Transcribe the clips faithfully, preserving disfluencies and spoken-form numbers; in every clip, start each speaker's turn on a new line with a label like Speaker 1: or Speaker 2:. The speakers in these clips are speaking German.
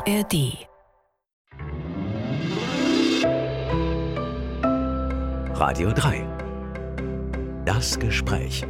Speaker 1: A R D.
Speaker 2: Radio drei. Das Gespräch.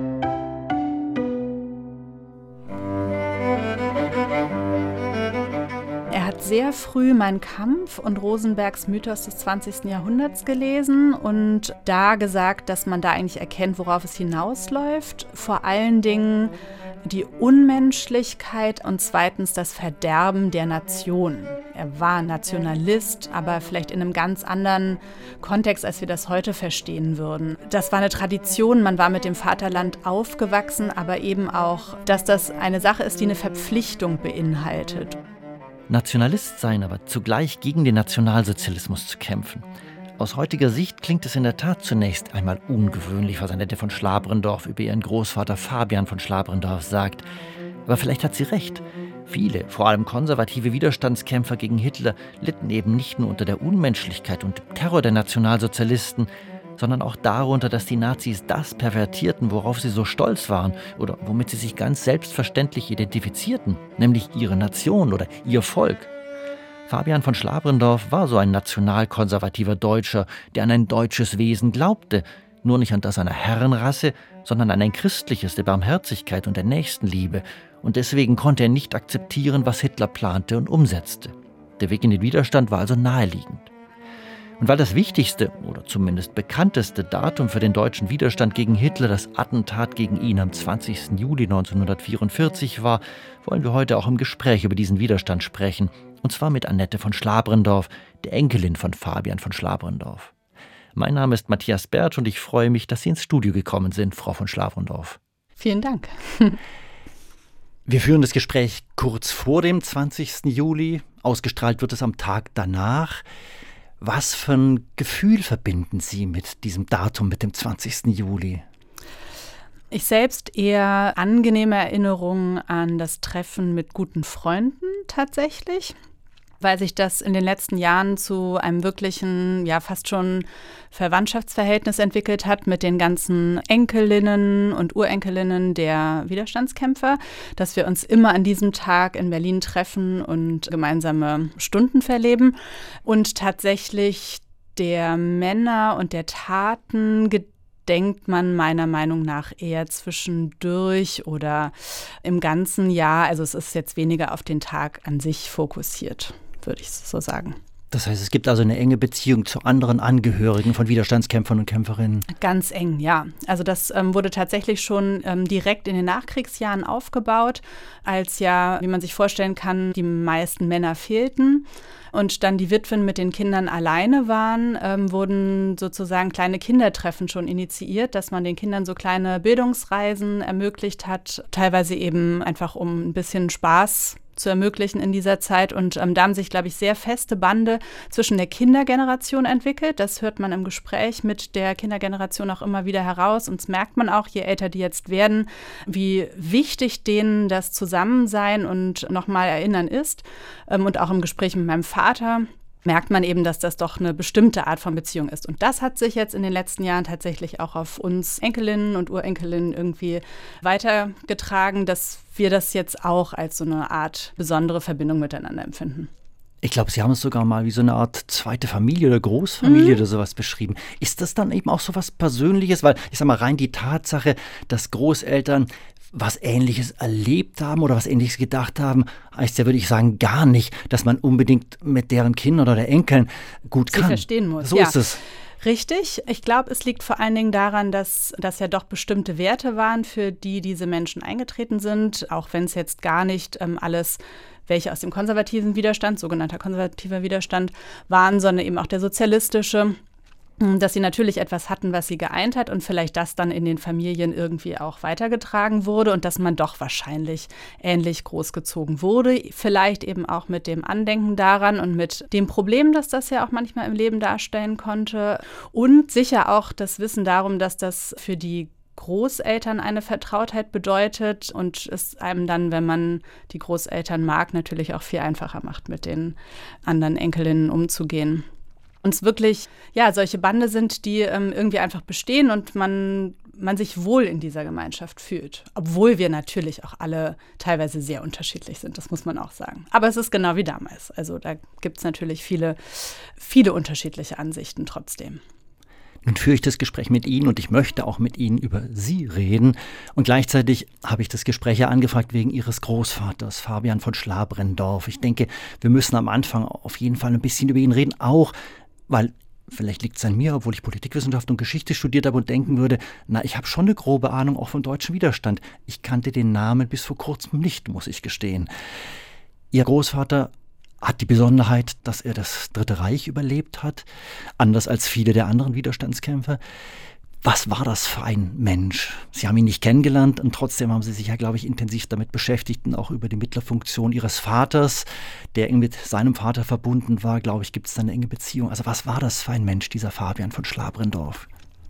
Speaker 3: Er hat sehr früh Mein Kampf und Rosenbergs Mythos des zwanzigsten Jahrhunderts gelesen und da gesagt, dass man da eigentlich erkennt, worauf es hinausläuft. Vor allen Dingen die Unmenschlichkeit und zweitens das Verderben der Nation. Er war Nationalist, aber vielleicht in einem ganz anderen Kontext, als wir das heute verstehen würden. Das war eine Tradition, man war mit dem Vaterland aufgewachsen, aber eben auch, dass das eine Sache ist, die eine Verpflichtung beinhaltet.
Speaker 4: Nationalist sein, aber zugleich gegen den Nationalsozialismus zu kämpfen. Aus heutiger Sicht klingt es in der Tat zunächst einmal ungewöhnlich, was Annette von Schlabrendorf über ihren Großvater Fabian von Schlabrendorf sagt. Aber vielleicht hat sie recht. Viele, vor allem konservative Widerstandskämpfer gegen Hitler, litten eben nicht nur unter der Unmenschlichkeit und dem Terror der Nationalsozialisten, sondern auch darunter, dass die Nazis das pervertierten, worauf sie so stolz waren oder womit sie sich ganz selbstverständlich identifizierten, nämlich ihre Nation oder ihr Volk. Fabian von Schlabrendorf war so ein nationalkonservativer Deutscher, der an ein deutsches Wesen glaubte, nur nicht an das einer Herrenrasse, sondern an ein christliches der Barmherzigkeit und der Nächstenliebe. Und deswegen konnte er nicht akzeptieren, was Hitler plante und umsetzte. Der Weg in den Widerstand war also naheliegend. Und weil das wichtigste oder zumindest bekannteste Datum für den deutschen Widerstand gegen Hitler das Attentat gegen ihn am zwanzigsten Juli neunzehnhundertvierundvierzig war, wollen wir heute auch im Gespräch über diesen Widerstand sprechen. Und zwar mit Annette von Schlabrendorf, der Enkelin von Fabian von Schlabrendorf. Mein Name ist Matthias Bertsch und ich freue mich, dass Sie ins Studio gekommen sind, Frau von Schlabrendorf.
Speaker 3: Vielen Dank.
Speaker 4: Wir führen das Gespräch kurz vor dem zwanzigsten Juli. Ausgestrahlt wird es am Tag danach. Was für ein Gefühl verbinden Sie mit diesem Datum, mit dem zwanzigsten Juli?
Speaker 3: Ich selbst eher angenehme Erinnerungen an das Treffen mit guten Freunden tatsächlich, weil sich das in den letzten Jahren zu einem wirklichen, ja fast schon Verwandtschaftsverhältnis entwickelt hat mit den ganzen Enkelinnen und Urenkelinnen der Widerstandskämpfer, dass wir uns immer an diesem Tag in Berlin treffen und gemeinsame Stunden verleben und tatsächlich der Männer und der Taten denkt man meiner Meinung nach eher zwischendurch oder im ganzen Jahr. Also es ist jetzt weniger auf den Tag an sich fokussiert, würde ich so sagen.
Speaker 4: Das heißt, es gibt also eine enge Beziehung zu anderen Angehörigen von Widerstandskämpfern und Kämpferinnen? Ganz
Speaker 3: eng, ja. Also das ähm, wurde tatsächlich schon ähm, direkt in den Nachkriegsjahren aufgebaut, als ja, wie man sich vorstellen kann, die meisten Männer fehlten. Und dann die Witwen mit den Kindern alleine waren, ähm, wurden sozusagen kleine Kindertreffen schon initiiert, dass man den Kindern so kleine Bildungsreisen ermöglicht hat, teilweise eben einfach um ein bisschen Spaß zu ermöglichen in dieser Zeit. Und ähm, da haben sich, glaube ich, sehr feste Bande zwischen der Kindergeneration entwickelt. Das hört man im Gespräch mit der Kindergeneration auch immer wieder heraus. Und das merkt man auch, je älter die jetzt werden, wie wichtig denen das Zusammensein und nochmal Erinnern ist. Ähm, und auch im Gespräch mit meinem Vater merkt man eben, dass das doch eine bestimmte Art von Beziehung ist. Und das hat sich jetzt in den letzten Jahren tatsächlich auch auf uns Enkelinnen und Urenkelinnen irgendwie weitergetragen, dass wir das jetzt auch als so eine Art besondere Verbindung miteinander empfinden.
Speaker 4: Ich glaube, Sie haben es sogar mal wie so eine Art zweite Familie oder Großfamilie mhm. oder sowas beschrieben. Ist das dann eben auch so was Persönliches? Weil, ich sag mal, rein die Tatsache, dass Großeltern was Ähnliches erlebt haben oder was Ähnliches gedacht haben, heißt ja, würde ich sagen, gar nicht, dass man unbedingt mit deren Kindern oder Enkeln gut kann.
Speaker 3: Sie verstehen muss.
Speaker 4: So
Speaker 3: ja.
Speaker 4: ist es.
Speaker 3: Richtig. Ich glaube, es liegt vor allen Dingen daran, dass das ja doch bestimmte Werte waren, für die diese Menschen eingetreten sind, auch wenn es jetzt gar nicht ähm, alles welche aus dem konservativen Widerstand, sogenannter konservativer Widerstand, waren, sondern eben auch der sozialistische, dass sie natürlich etwas hatten, was sie geeint hat und vielleicht das dann in den Familien irgendwie auch weitergetragen wurde und dass man doch wahrscheinlich ähnlich großgezogen wurde. Vielleicht eben auch mit dem Andenken daran und mit dem Problem, dass das ja auch manchmal im Leben darstellen konnte und sicher auch das Wissen darum, dass das für die Großeltern eine Vertrautheit bedeutet und es einem dann, wenn man die Großeltern mag, natürlich auch viel einfacher macht, mit den anderen Enkelinnen umzugehen. Und es wirklich, ja, solche Bande sind, die ähm, irgendwie einfach bestehen und man, man sich wohl in dieser Gemeinschaft fühlt. Obwohl wir natürlich auch alle teilweise sehr unterschiedlich sind, das muss man auch sagen. Aber es ist genau wie damals. Also da gibt es natürlich viele, viele unterschiedliche Ansichten trotzdem.
Speaker 4: Nun führe ich das Gespräch mit Ihnen und ich möchte auch mit Ihnen über Sie reden. Und gleichzeitig habe ich das Gespräch ja angefragt wegen Ihres Großvaters, Fabian von Schlabrendorf. Ich denke, wir müssen am Anfang auf jeden Fall ein bisschen über ihn reden, auch weil, vielleicht liegt es an mir, obwohl ich Politikwissenschaft und Geschichte studiert habe und denken würde, na, ich habe schon eine grobe Ahnung auch vom deutschen Widerstand. Ich kannte den Namen bis vor kurzem nicht, muss ich gestehen. Ihr Großvater hat die Besonderheit, dass er das Dritte Reich überlebt hat, anders als viele der anderen Widerstandskämpfer. Was war das für ein Mensch? Sie haben ihn nicht kennengelernt und trotzdem haben Sie sich ja, glaube ich, intensiv damit beschäftigt und auch über die Mittlerfunktion Ihres Vaters, der eng mit seinem Vater verbunden war, glaube ich, gibt es da eine enge Beziehung. Also was war das für ein Mensch, dieser Fabian von Schlabrendorf?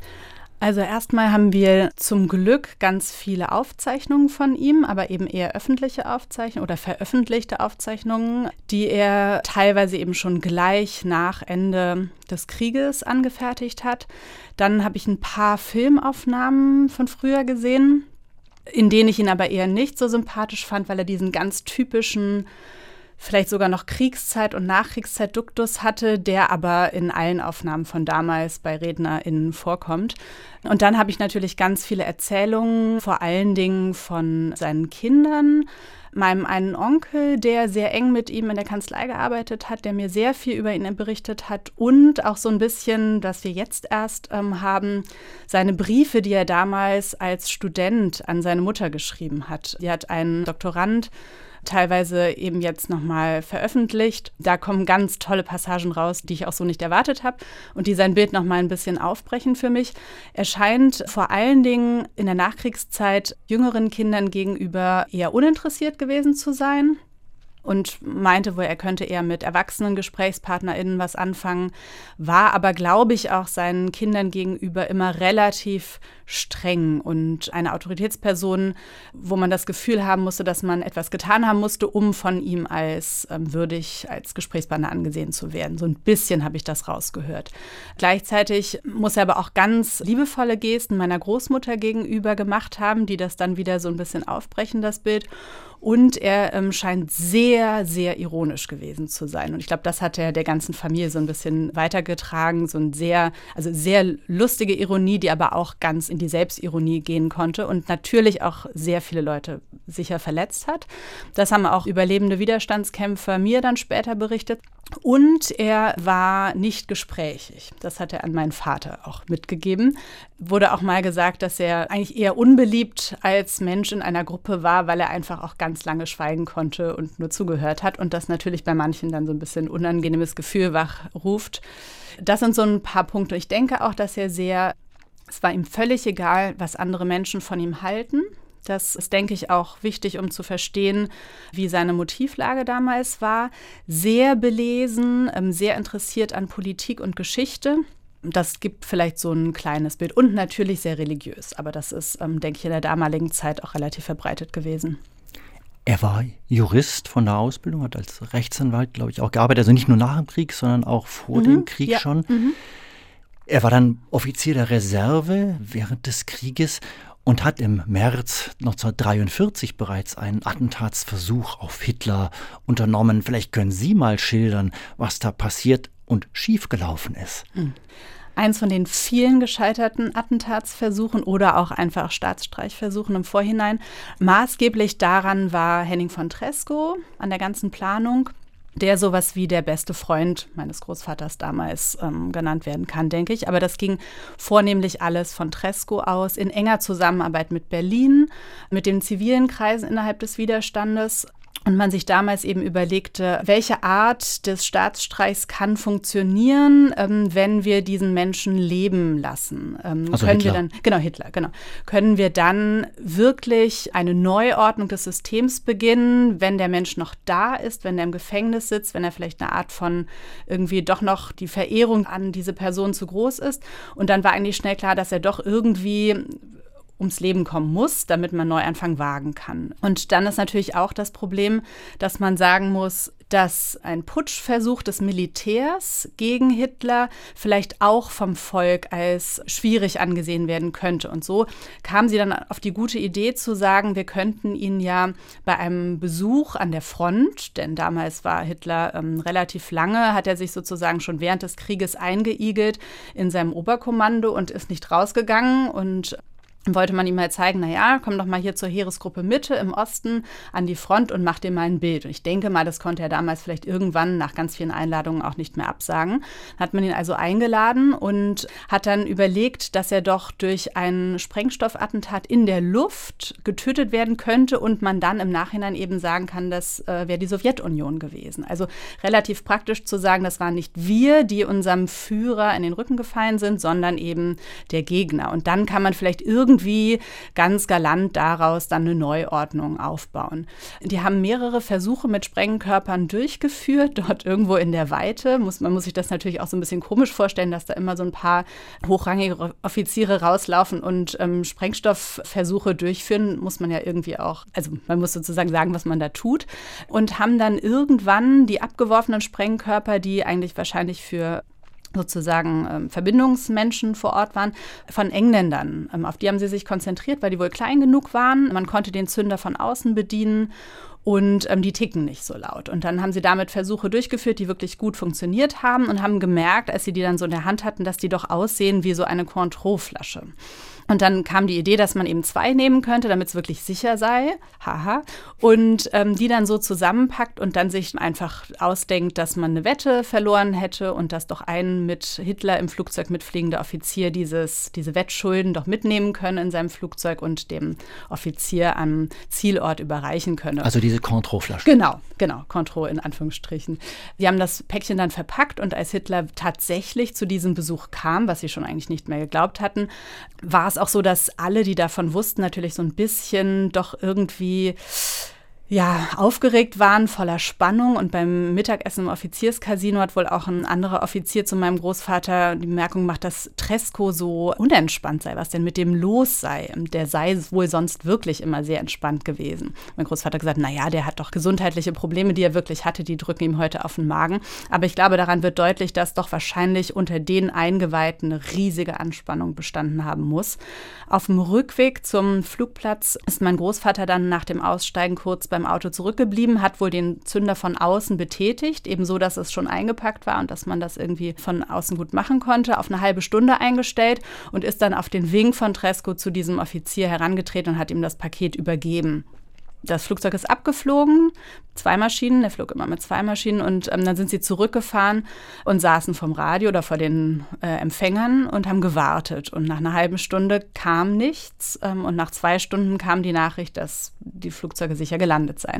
Speaker 3: Also erstmal haben wir zum Glück ganz viele Aufzeichnungen von ihm, aber eben eher öffentliche Aufzeichnungen oder veröffentlichte Aufzeichnungen, die er teilweise eben schon gleich nach Ende des Krieges angefertigt hat. Dann habe ich ein paar Filmaufnahmen von früher gesehen, in denen ich ihn aber eher nicht so sympathisch fand, weil er diesen ganz typischen, vielleicht sogar noch Kriegszeit- und Nachkriegszeit-Duktus hatte, der aber in allen Aufnahmen von damals bei RednerInnen vorkommt. Und dann habe ich natürlich ganz viele Erzählungen, vor allen Dingen von seinen Kindern, meinem einen Onkel, der sehr eng mit ihm in der Kanzlei gearbeitet hat, der mir sehr viel über ihn berichtet hat und auch so ein bisschen, das wir jetzt erst ähm, haben, seine Briefe, die er damals als Student an seine Mutter geschrieben hat. Sie hat einen Doktorand, teilweise eben jetzt nochmal veröffentlicht. Da kommen ganz tolle Passagen raus, die ich auch so nicht erwartet habe und die sein Bild nochmal ein bisschen aufbrechen für mich. Er scheint vor allen Dingen in der Nachkriegszeit jüngeren Kindern gegenüber eher uninteressiert gewesen zu sein und meinte wohl, er könnte eher mit erwachsenen GesprächspartnerInnen was anfangen, war aber, glaube ich, auch seinen Kindern gegenüber immer relativ streng und eine Autoritätsperson, wo man das Gefühl haben musste, dass man etwas getan haben musste, um von ihm als ähm, würdig, als Gesprächspartner angesehen zu werden. So ein bisschen habe ich das rausgehört. Gleichzeitig muss er aber auch ganz liebevolle Gesten meiner Großmutter gegenüber gemacht haben, die das dann wieder so ein bisschen aufbrechen, das Bild. Und er ähm, scheint sehr, sehr ironisch gewesen zu sein. Und ich glaube, das hat er der ganzen Familie so ein bisschen weitergetragen. So ein sehr, also sehr lustige Ironie, die aber auch ganz in die Selbstironie gehen konnte und natürlich auch sehr viele Leute sicher verletzt hat. Das haben auch überlebende Widerstandskämpfer mir dann später berichtet. Und er war nicht gesprächig. Das hat er an meinen Vater auch mitgegeben. Wurde auch mal gesagt, dass er eigentlich eher unbeliebt als Mensch in einer Gruppe war, weil er einfach auch ganz lange schweigen konnte und nur zugehört hat. Und das natürlich bei manchen dann so ein bisschen unangenehmes Gefühl wachruft. Das sind so ein paar Punkte. Ich denke auch, dass er sehr, es war ihm völlig egal, was andere Menschen von ihm halten. Das ist, denke ich, auch wichtig, um zu verstehen, wie seine Motivlage damals war. Sehr belesen, sehr interessiert an Politik und Geschichte. Das gibt vielleicht so ein kleines Bild. Und natürlich sehr religiös. Aber das ist, denke ich, in der damaligen Zeit auch relativ verbreitet gewesen.
Speaker 4: Er war Jurist von der Ausbildung, hat als Rechtsanwalt, glaube ich, auch gearbeitet. Also nicht nur nach dem Krieg, sondern auch vor mhm, dem Krieg ja. schon. Mhm. Er war dann Offizier der Reserve während des Krieges und hat im März neunzehnhundertdreiundvierzig bereits einen Attentatsversuch auf Hitler unternommen. Vielleicht können Sie mal schildern, was da passiert und schiefgelaufen ist.
Speaker 3: Mhm. Eins von den vielen gescheiterten Attentatsversuchen oder auch einfach Staatsstreichversuchen im Vorhinein. Maßgeblich daran war Henning von Tresckow an der ganzen Planung, der sowas wie der beste Freund meines Großvaters damals ähm, genannt werden kann, denke ich. Aber das ging vornehmlich alles von Tresckow aus, in enger Zusammenarbeit mit Berlin, mit den zivilen Kreisen innerhalb des Widerstandes. Und man sich damals eben überlegte, welche Art des Staatsstreichs kann funktionieren, ähm, wenn wir diesen Menschen leben lassen. Ähm,
Speaker 4: also
Speaker 3: können
Speaker 4: Hitler.
Speaker 3: wir dann, genau, Hitler, genau. Können wir dann wirklich eine Neuordnung des Systems beginnen, wenn der Mensch noch da ist, wenn er im Gefängnis sitzt, wenn er vielleicht eine Art von irgendwie doch noch die Verehrung an diese Person zu groß ist. Und dann war eigentlich schnell klar, dass er doch irgendwie ums Leben kommen muss, damit man Neuanfang wagen kann. Und dann ist natürlich auch das Problem, dass man sagen muss, dass ein Putschversuch des Militärs gegen Hitler vielleicht auch vom Volk als schwierig angesehen werden könnte. Und so kam sie dann auf die gute Idee zu sagen, wir könnten ihn ja bei einem Besuch an der Front, denn damals war Hitler ähm, relativ lange, hat er sich sozusagen schon während des Krieges eingeigelt in seinem Oberkommando und ist nicht rausgegangen, und wollte man ihm halt zeigen, naja, komm doch mal hier zur Heeresgruppe Mitte im Osten an die Front und mach dir mal ein Bild. Und ich denke mal, das konnte er damals vielleicht irgendwann nach ganz vielen Einladungen auch nicht mehr absagen. Hat man ihn also eingeladen und hat dann überlegt, dass er doch durch ein Sprengstoffattentat in der Luft getötet werden könnte und man dann im Nachhinein eben sagen kann, das äh, wäre die Sowjetunion gewesen. Also relativ praktisch zu sagen, das waren nicht wir, die unserem Führer in den Rücken gefallen sind, sondern eben der Gegner. Und dann kann man vielleicht irgendwie irgendwie ganz galant daraus dann eine Neuordnung aufbauen. Die haben mehrere Versuche mit Sprengkörpern durchgeführt, dort irgendwo in der Weite. Muss, man muss sich das natürlich auch so ein bisschen komisch vorstellen, dass da immer so ein paar hochrangige Offiziere rauslaufen und ähm, Sprengstoffversuche durchführen, muss man ja irgendwie auch, also man muss sozusagen sagen, was man da tut. Und haben dann irgendwann die abgeworfenen Sprengkörper, die eigentlich wahrscheinlich für sozusagen ähm, Verbindungsmenschen vor Ort waren, von Engländern. Ähm, auf die haben sie sich konzentriert, weil die wohl klein genug waren. Man konnte den Zünder von außen bedienen und ähm, die ticken nicht so laut. Und dann haben sie damit Versuche durchgeführt, die wirklich gut funktioniert haben und haben gemerkt, als sie die dann so in der Hand hatten, dass die doch aussehen wie so eine Cointreau-Flasche. Und dann kam die Idee, dass man eben zwei nehmen könnte, damit es wirklich sicher sei. Haha. Und ähm, die dann so zusammenpackt und dann sich einfach ausdenkt, dass man eine Wette verloren hätte und dass doch ein mit Hitler im Flugzeug mitfliegender Offizier dieses, diese Wettschulden doch mitnehmen könne in seinem Flugzeug und dem Offizier am Zielort überreichen könne.
Speaker 4: Also diese Cointreau-Flasche.
Speaker 3: Genau, genau, Cointreau in Anführungsstrichen. Sie haben das Päckchen dann verpackt und als Hitler tatsächlich zu diesem Besuch kam, was sie schon eigentlich nicht mehr geglaubt hatten, war es auch so, dass alle, die davon wussten, natürlich so ein bisschen doch irgendwie ja, aufgeregt waren, voller Spannung. Und beim Mittagessen im Offizierscasino hat wohl auch ein anderer Offizier zu meinem Großvater die Bemerkung gemacht, dass Tresco so unentspannt sei, was denn mit dem los sei. Der sei wohl sonst wirklich immer sehr entspannt gewesen. Mein Großvater hat gesagt, naja, der hat doch gesundheitliche Probleme, die er wirklich hatte, die drücken ihm heute auf den Magen. Aber ich glaube, daran wird deutlich, dass doch wahrscheinlich unter den Eingeweihten eine riesige Anspannung bestanden haben muss. Auf dem Rückweg zum Flugplatz ist mein Großvater dann nach dem Aussteigen kurz beim Auto zurückgeblieben, hat wohl den Zünder von außen betätigt, eben so, dass es schon eingepackt war und dass man das irgendwie von außen gut machen konnte, auf eine halbe Stunde eingestellt und ist dann auf den Wink von Tresco zu diesem Offizier herangetreten und hat ihm das Paket übergeben. Das Flugzeug ist abgeflogen, zwei Maschinen, der flog immer mit zwei Maschinen und ähm, dann sind sie zurückgefahren und saßen vom Radio oder vor den äh, Empfängern und haben gewartet. Und nach einer halben Stunde kam nichts ähm, und nach zwei Stunden kam die Nachricht, dass die Flugzeuge sicher gelandet seien.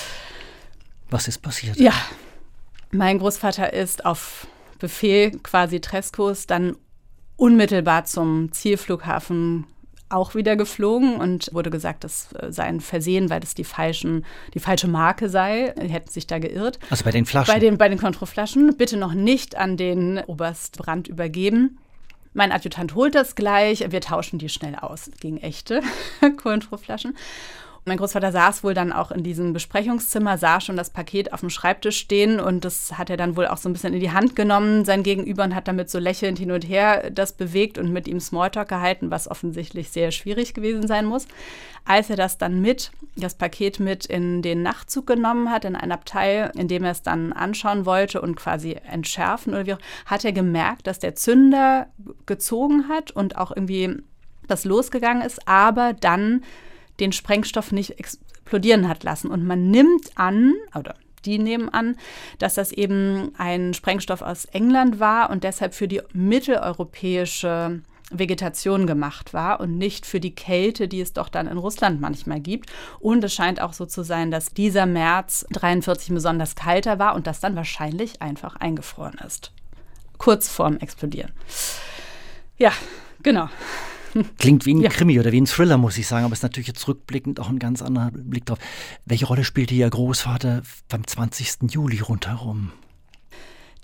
Speaker 4: Was ist passiert?
Speaker 3: Ja, mein Großvater ist auf Befehl quasi Trescos dann unmittelbar zum Zielflughafen auch wieder geflogen und wurde gesagt, das sei ein Versehen, weil das die, falschen, die falsche Marke sei. Die hätten sich da geirrt.
Speaker 4: Also bei den Flaschen?
Speaker 3: Bei den, bei den Cointreau-Flaschen. Bitte noch nicht an den Oberst Brandt übergeben. Mein Adjutant holt das gleich. Wir tauschen die schnell aus gegen echte Cointreau-Flaschen. Mein Großvater saß wohl dann auch in diesem Besprechungszimmer, sah schon das Paket auf dem Schreibtisch stehen und das hat er dann wohl auch so ein bisschen in die Hand genommen, sein Gegenüber, und hat damit so lächelnd hin und her das bewegt und mit ihm Smalltalk gehalten, was offensichtlich sehr schwierig gewesen sein muss. Als er das dann mit, das Paket mit in den Nachtzug genommen hat, in ein Abteil, in dem er es dann anschauen wollte und quasi entschärfen oder wie auch, hat er gemerkt, dass der Zünder gezogen hat und auch irgendwie das losgegangen ist, aber dann den Sprengstoff nicht explodieren hat lassen. Und man nimmt an, oder die nehmen an, dass das eben ein Sprengstoff aus England war und deshalb für die mitteleuropäische Vegetation gemacht war und nicht für die Kälte, die es doch dann in Russland manchmal gibt. Und es scheint auch so zu sein, dass dieser März dreiundvierzig besonders kalter war und das dann wahrscheinlich einfach eingefroren ist. Kurz vorm Explodieren. Ja, genau.
Speaker 4: Klingt wie ein
Speaker 3: ja.
Speaker 4: Krimi oder wie ein Thriller, muss ich sagen, aber ist natürlich jetzt rückblickend auch ein ganz anderer Blick drauf. Welche Rolle spielte Ihr Großvater beim zwanzigsten Juli rundherum?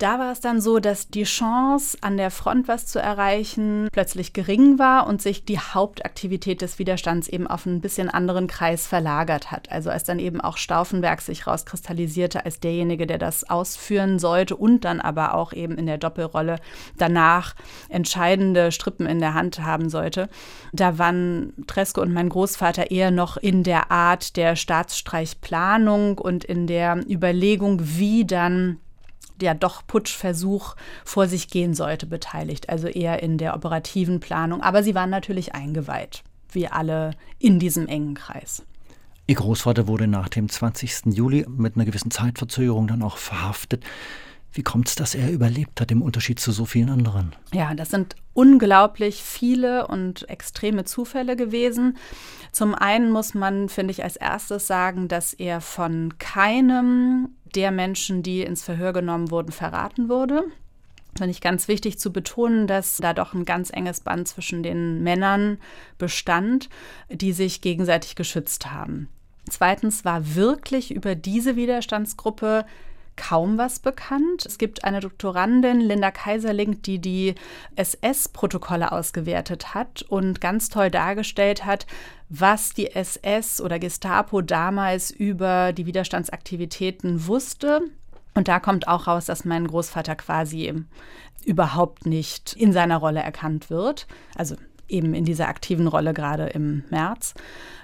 Speaker 3: Da war es dann so, dass die Chance, an der Front was zu erreichen, plötzlich gering war und sich die Hauptaktivität des Widerstands eben auf einen bisschen anderen Kreis verlagert hat. Also als dann eben auch Stauffenberg sich rauskristallisierte als derjenige, der das ausführen sollte und dann aber auch eben in der Doppelrolle danach entscheidende Strippen in der Hand haben sollte. Da waren Tresckow und mein Großvater eher noch in der Art der Staatsstreichplanung und in der Überlegung, wie dann der doch Putschversuch vor sich gehen sollte, beteiligt. Also eher in der operativen Planung. Aber sie waren natürlich eingeweiht, wie alle in diesem engen Kreis.
Speaker 4: Ihr Großvater wurde nach dem zwanzigsten Juli mit einer gewissen Zeitverzögerung dann auch verhaftet. Wie kommt es, dass er überlebt hat, im Unterschied zu so vielen anderen?
Speaker 3: Ja, das sind unglaublich viele und extreme Zufälle gewesen. Zum einen muss man, finde ich, als erstes sagen, dass er von keinem der Menschen, die ins Verhör genommen wurden, verraten wurde. Finde ich ganz wichtig zu betonen, dass da doch ein ganz enges Band zwischen den Männern bestand, die sich gegenseitig geschützt haben. Zweitens war wirklich über diese Widerstandsgruppe kaum was bekannt. Es gibt eine Doktorandin, Linda Kaiserling, die die S S-Protokolle ausgewertet hat und ganz toll dargestellt hat, was die S S oder Gestapo damals über die Widerstandsaktivitäten wusste. Und da kommt auch raus, dass mein Großvater quasi überhaupt nicht in seiner Rolle erkannt wird. Also eben in dieser aktiven Rolle gerade im März.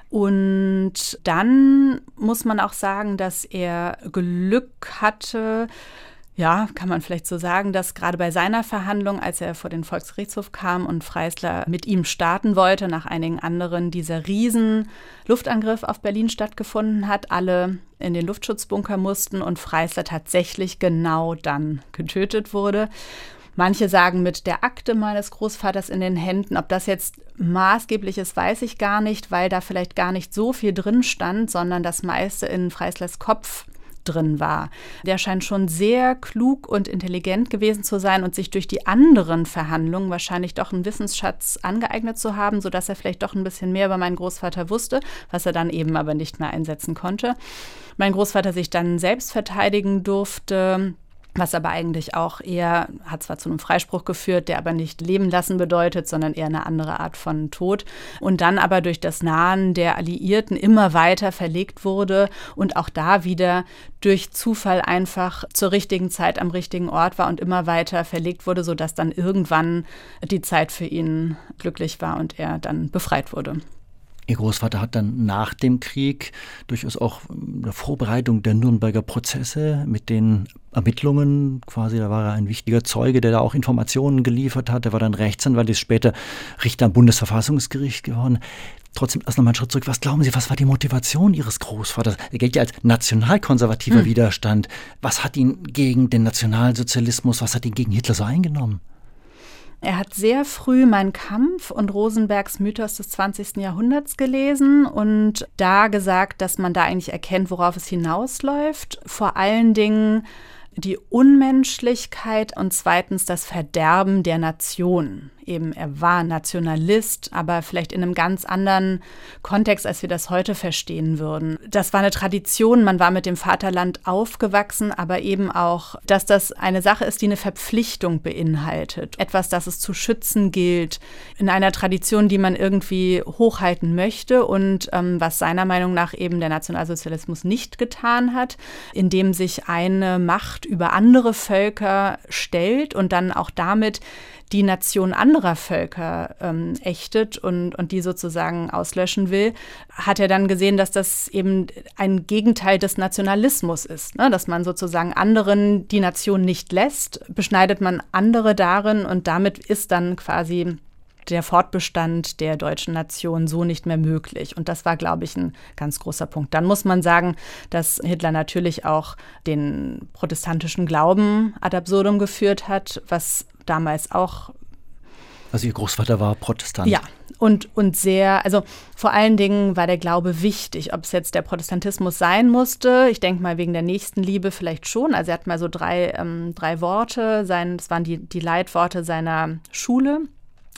Speaker 3: Und dann muss man auch sagen, dass er Glück hatte, ja, kann man vielleicht so sagen, dass gerade bei seiner Verhandlung, als er vor den Volksgerichtshof kam und Freisler mit ihm starten wollte, nach einigen anderen dieser riesen Luftangriff auf Berlin stattgefunden hat, alle in den Luftschutzbunker mussten und Freisler tatsächlich genau dann getötet wurde. Manche sagen mit der Akte meines Großvaters in den Händen. Ob das jetzt maßgeblich ist, weiß ich gar nicht, weil da vielleicht gar nicht so viel drin stand, sondern das meiste in Freislers Kopf drin war. Der scheint schon sehr klug und intelligent gewesen zu sein und sich durch die anderen Verhandlungen wahrscheinlich doch einen Wissensschatz angeeignet zu haben, sodass er vielleicht doch ein bisschen mehr über meinen Großvater wusste, was er dann eben aber nicht mehr einsetzen konnte. Mein Großvater sich dann selbst verteidigen durfte, was aber eigentlich auch eher, hat zwar zu einem Freispruch geführt, der aber nicht leben lassen bedeutet, sondern eher eine andere Art von Tod. Und dann aber durch das Nahen der Alliierten immer weiter verlegt wurde und auch da wieder durch Zufall einfach zur richtigen Zeit am richtigen Ort war und immer weiter verlegt wurde, sodass dann irgendwann die Zeit für ihn glücklich war und er dann befreit wurde.
Speaker 4: Ihr Großvater hat dann nach dem Krieg durchaus auch eine Vorbereitung der Nürnberger Prozesse mit den Ermittlungen, quasi, da war er ein wichtiger Zeuge, der da auch Informationen geliefert hat. Er war dann Rechtsanwalt, ist später Richter am Bundesverfassungsgericht geworden. Trotzdem, erst noch mal einen Schritt zurück. Was glauben Sie, was war die Motivation Ihres Großvaters? Er gilt ja als nationalkonservativer hm. Widerstand. Was hat ihn gegen den Nationalsozialismus, was hat ihn gegen Hitler so eingenommen?
Speaker 3: Er hat sehr früh Mein Kampf und Rosenbergs Mythos des zwanzigsten Jahrhunderts gelesen und da gesagt, dass man da eigentlich erkennt, worauf es hinausläuft. Vor allen Dingen die Unmenschlichkeit und zweitens das Verderben der Nation. Eben, er war Nationalist, aber vielleicht in einem ganz anderen Kontext, als wir das heute verstehen würden. Das war eine Tradition, man war mit dem Vaterland aufgewachsen, aber eben auch, dass das eine Sache ist, die eine Verpflichtung beinhaltet. Etwas, das es zu schützen gilt, in einer Tradition, die man irgendwie hochhalten möchte und ähm, was seiner Meinung nach eben der Nationalsozialismus nicht getan hat, indem sich eine Macht über andere Völker stellt und dann auch damit die Nation anderer Völker ähm, ächtet und, und die sozusagen auslöschen will, hat er dann gesehen, dass das eben ein Gegenteil des Nationalismus ist, ne? Dass man sozusagen anderen die Nation nicht lässt, beschneidet man andere darin und damit ist dann quasi der Fortbestand der deutschen Nation so nicht mehr möglich. Und das war, glaube ich, ein ganz großer Punkt. Dann muss man sagen, dass Hitler natürlich auch den protestantischen Glauben ad absurdum geführt hat, was damals auch...
Speaker 4: Also Ihr Großvater war Protestant?
Speaker 3: Ja, und, und sehr, also vor allen Dingen war der Glaube wichtig, ob es jetzt der Protestantismus sein musste. Ich denke mal wegen der Nächstenliebe vielleicht schon. Also er hat mal so drei, ähm, drei Worte, sein, das waren die, die Leitworte seiner Schule.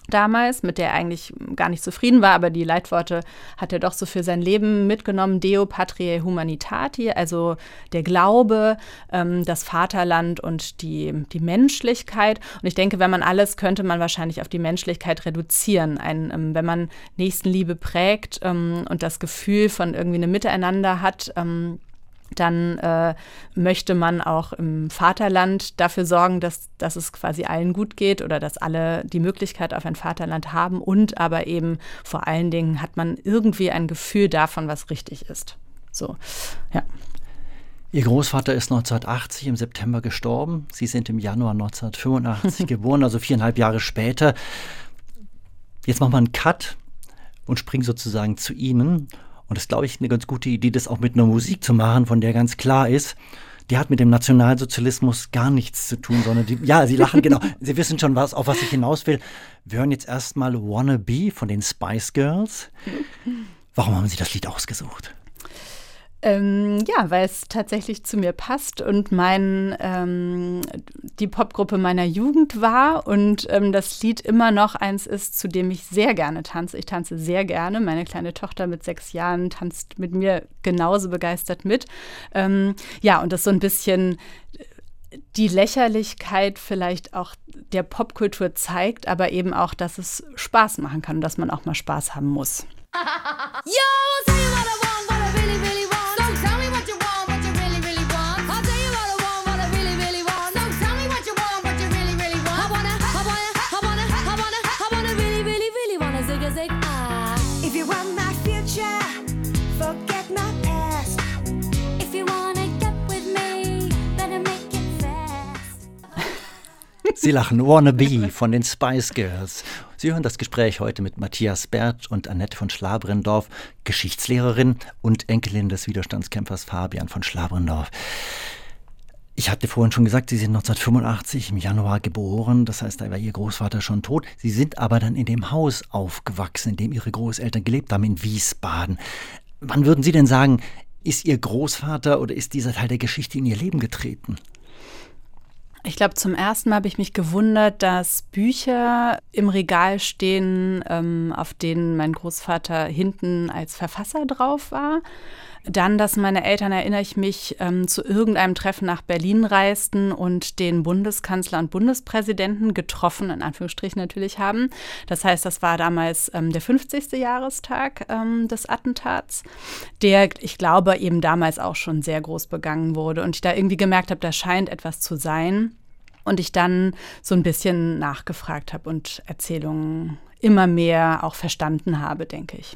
Speaker 3: damals, mit der er eigentlich gar nicht zufrieden war, aber die Leitworte hat er doch so für sein Leben mitgenommen. Deo Patriae Humanitati, also der Glaube, ähm, das Vaterland und die, die Menschlichkeit. Und ich denke, wenn man alles, könnte man wahrscheinlich auf die Menschlichkeit reduzieren. Ein, ähm, wenn man Nächstenliebe prägt ähm, und das Gefühl von irgendwie einem Miteinander hat, ähm, dann äh, möchte man auch im Vaterland dafür sorgen, dass, dass es quasi allen gut geht oder dass alle die Möglichkeit auf ein Vaterland haben. Und aber eben vor allen Dingen hat man irgendwie ein Gefühl davon, was richtig ist. So, ja.
Speaker 4: Ihr Großvater ist neunzehnhundertachtzig im September gestorben. Sie sind im Januar neunzehnhundertfünfundachtzig geboren, also viereinhalb Jahre später. Jetzt machen wir einen Cut und springen sozusagen zu Ihnen. Und das ist, glaube ich, eine ganz gute Idee, das auch mit einer Musik zu machen, von der ganz klar ist, die hat mit dem Nationalsozialismus gar nichts zu tun, sondern die, ja, Sie lachen, genau, Sie wissen schon, was, auf was ich hinaus will. Wir hören jetzt erstmal Wanna Be von den Spice Girls. Warum haben Sie das Lied ausgesucht?
Speaker 3: Ähm, ja, weil es tatsächlich zu mir passt und mein, ähm, die Popgruppe meiner Jugend war und ähm, das Lied immer noch eins ist, zu dem ich sehr gerne tanze. Ich tanze sehr gerne. Meine kleine Tochter mit sechs Jahren tanzt mit mir genauso begeistert mit. Ähm, ja, und das so ein bisschen die Lächerlichkeit vielleicht auch der Popkultur zeigt, aber eben auch, dass es Spaß machen kann und dass man auch mal Spaß haben muss.
Speaker 1: Yo, tell you what I want, what I really, really want. So tell me what you want, what you really, really want. I'll tell you what I want, what I really, really want. So tell me what you want, what you really, really want. I wanna, I wanna, I wanna, I wanna, I wanna really, really, really wanna zig a zig ah.
Speaker 5: If you want my future, forget my past.
Speaker 1: If you wanna get with me, better make it fast.
Speaker 4: Sie lachen, Wanna Be von den Spice Girls. Sie hören das Gespräch heute mit Matthias Bert und Annette von Schlabrendorf, Geschichtslehrerin und Enkelin des Widerstandskämpfers Fabian von Schlabrendorf. Ich hatte vorhin schon gesagt, Sie sind neunzehnhundertfünfundachtzig im Januar geboren, das heißt, da war Ihr Großvater schon tot. Sie sind aber dann in dem Haus aufgewachsen, in dem Ihre Großeltern gelebt haben, in Wiesbaden. Wann würden Sie denn sagen, ist Ihr Großvater oder ist dieser Teil der Geschichte in Ihr Leben getreten?
Speaker 3: Ich glaube, zum ersten Mal habe ich mich gewundert, dass Bücher im Regal stehen, ähm, auf denen mein Großvater hinten als Verfasser drauf war. Dann, dass meine Eltern, erinnere ich mich, ähm, zu irgendeinem Treffen nach Berlin reisten und den Bundeskanzler und Bundespräsidenten getroffen, in Anführungsstrichen natürlich haben. Das heißt, das war damals ähm, der fünfzigste Jahrestag ähm, des Attentats, der, ich glaube, eben damals auch schon sehr groß begangen wurde. Und ich da irgendwie gemerkt habe, da scheint etwas zu sein. Und ich dann so ein bisschen nachgefragt habe und Erzählungen immer mehr auch verstanden habe, denke ich.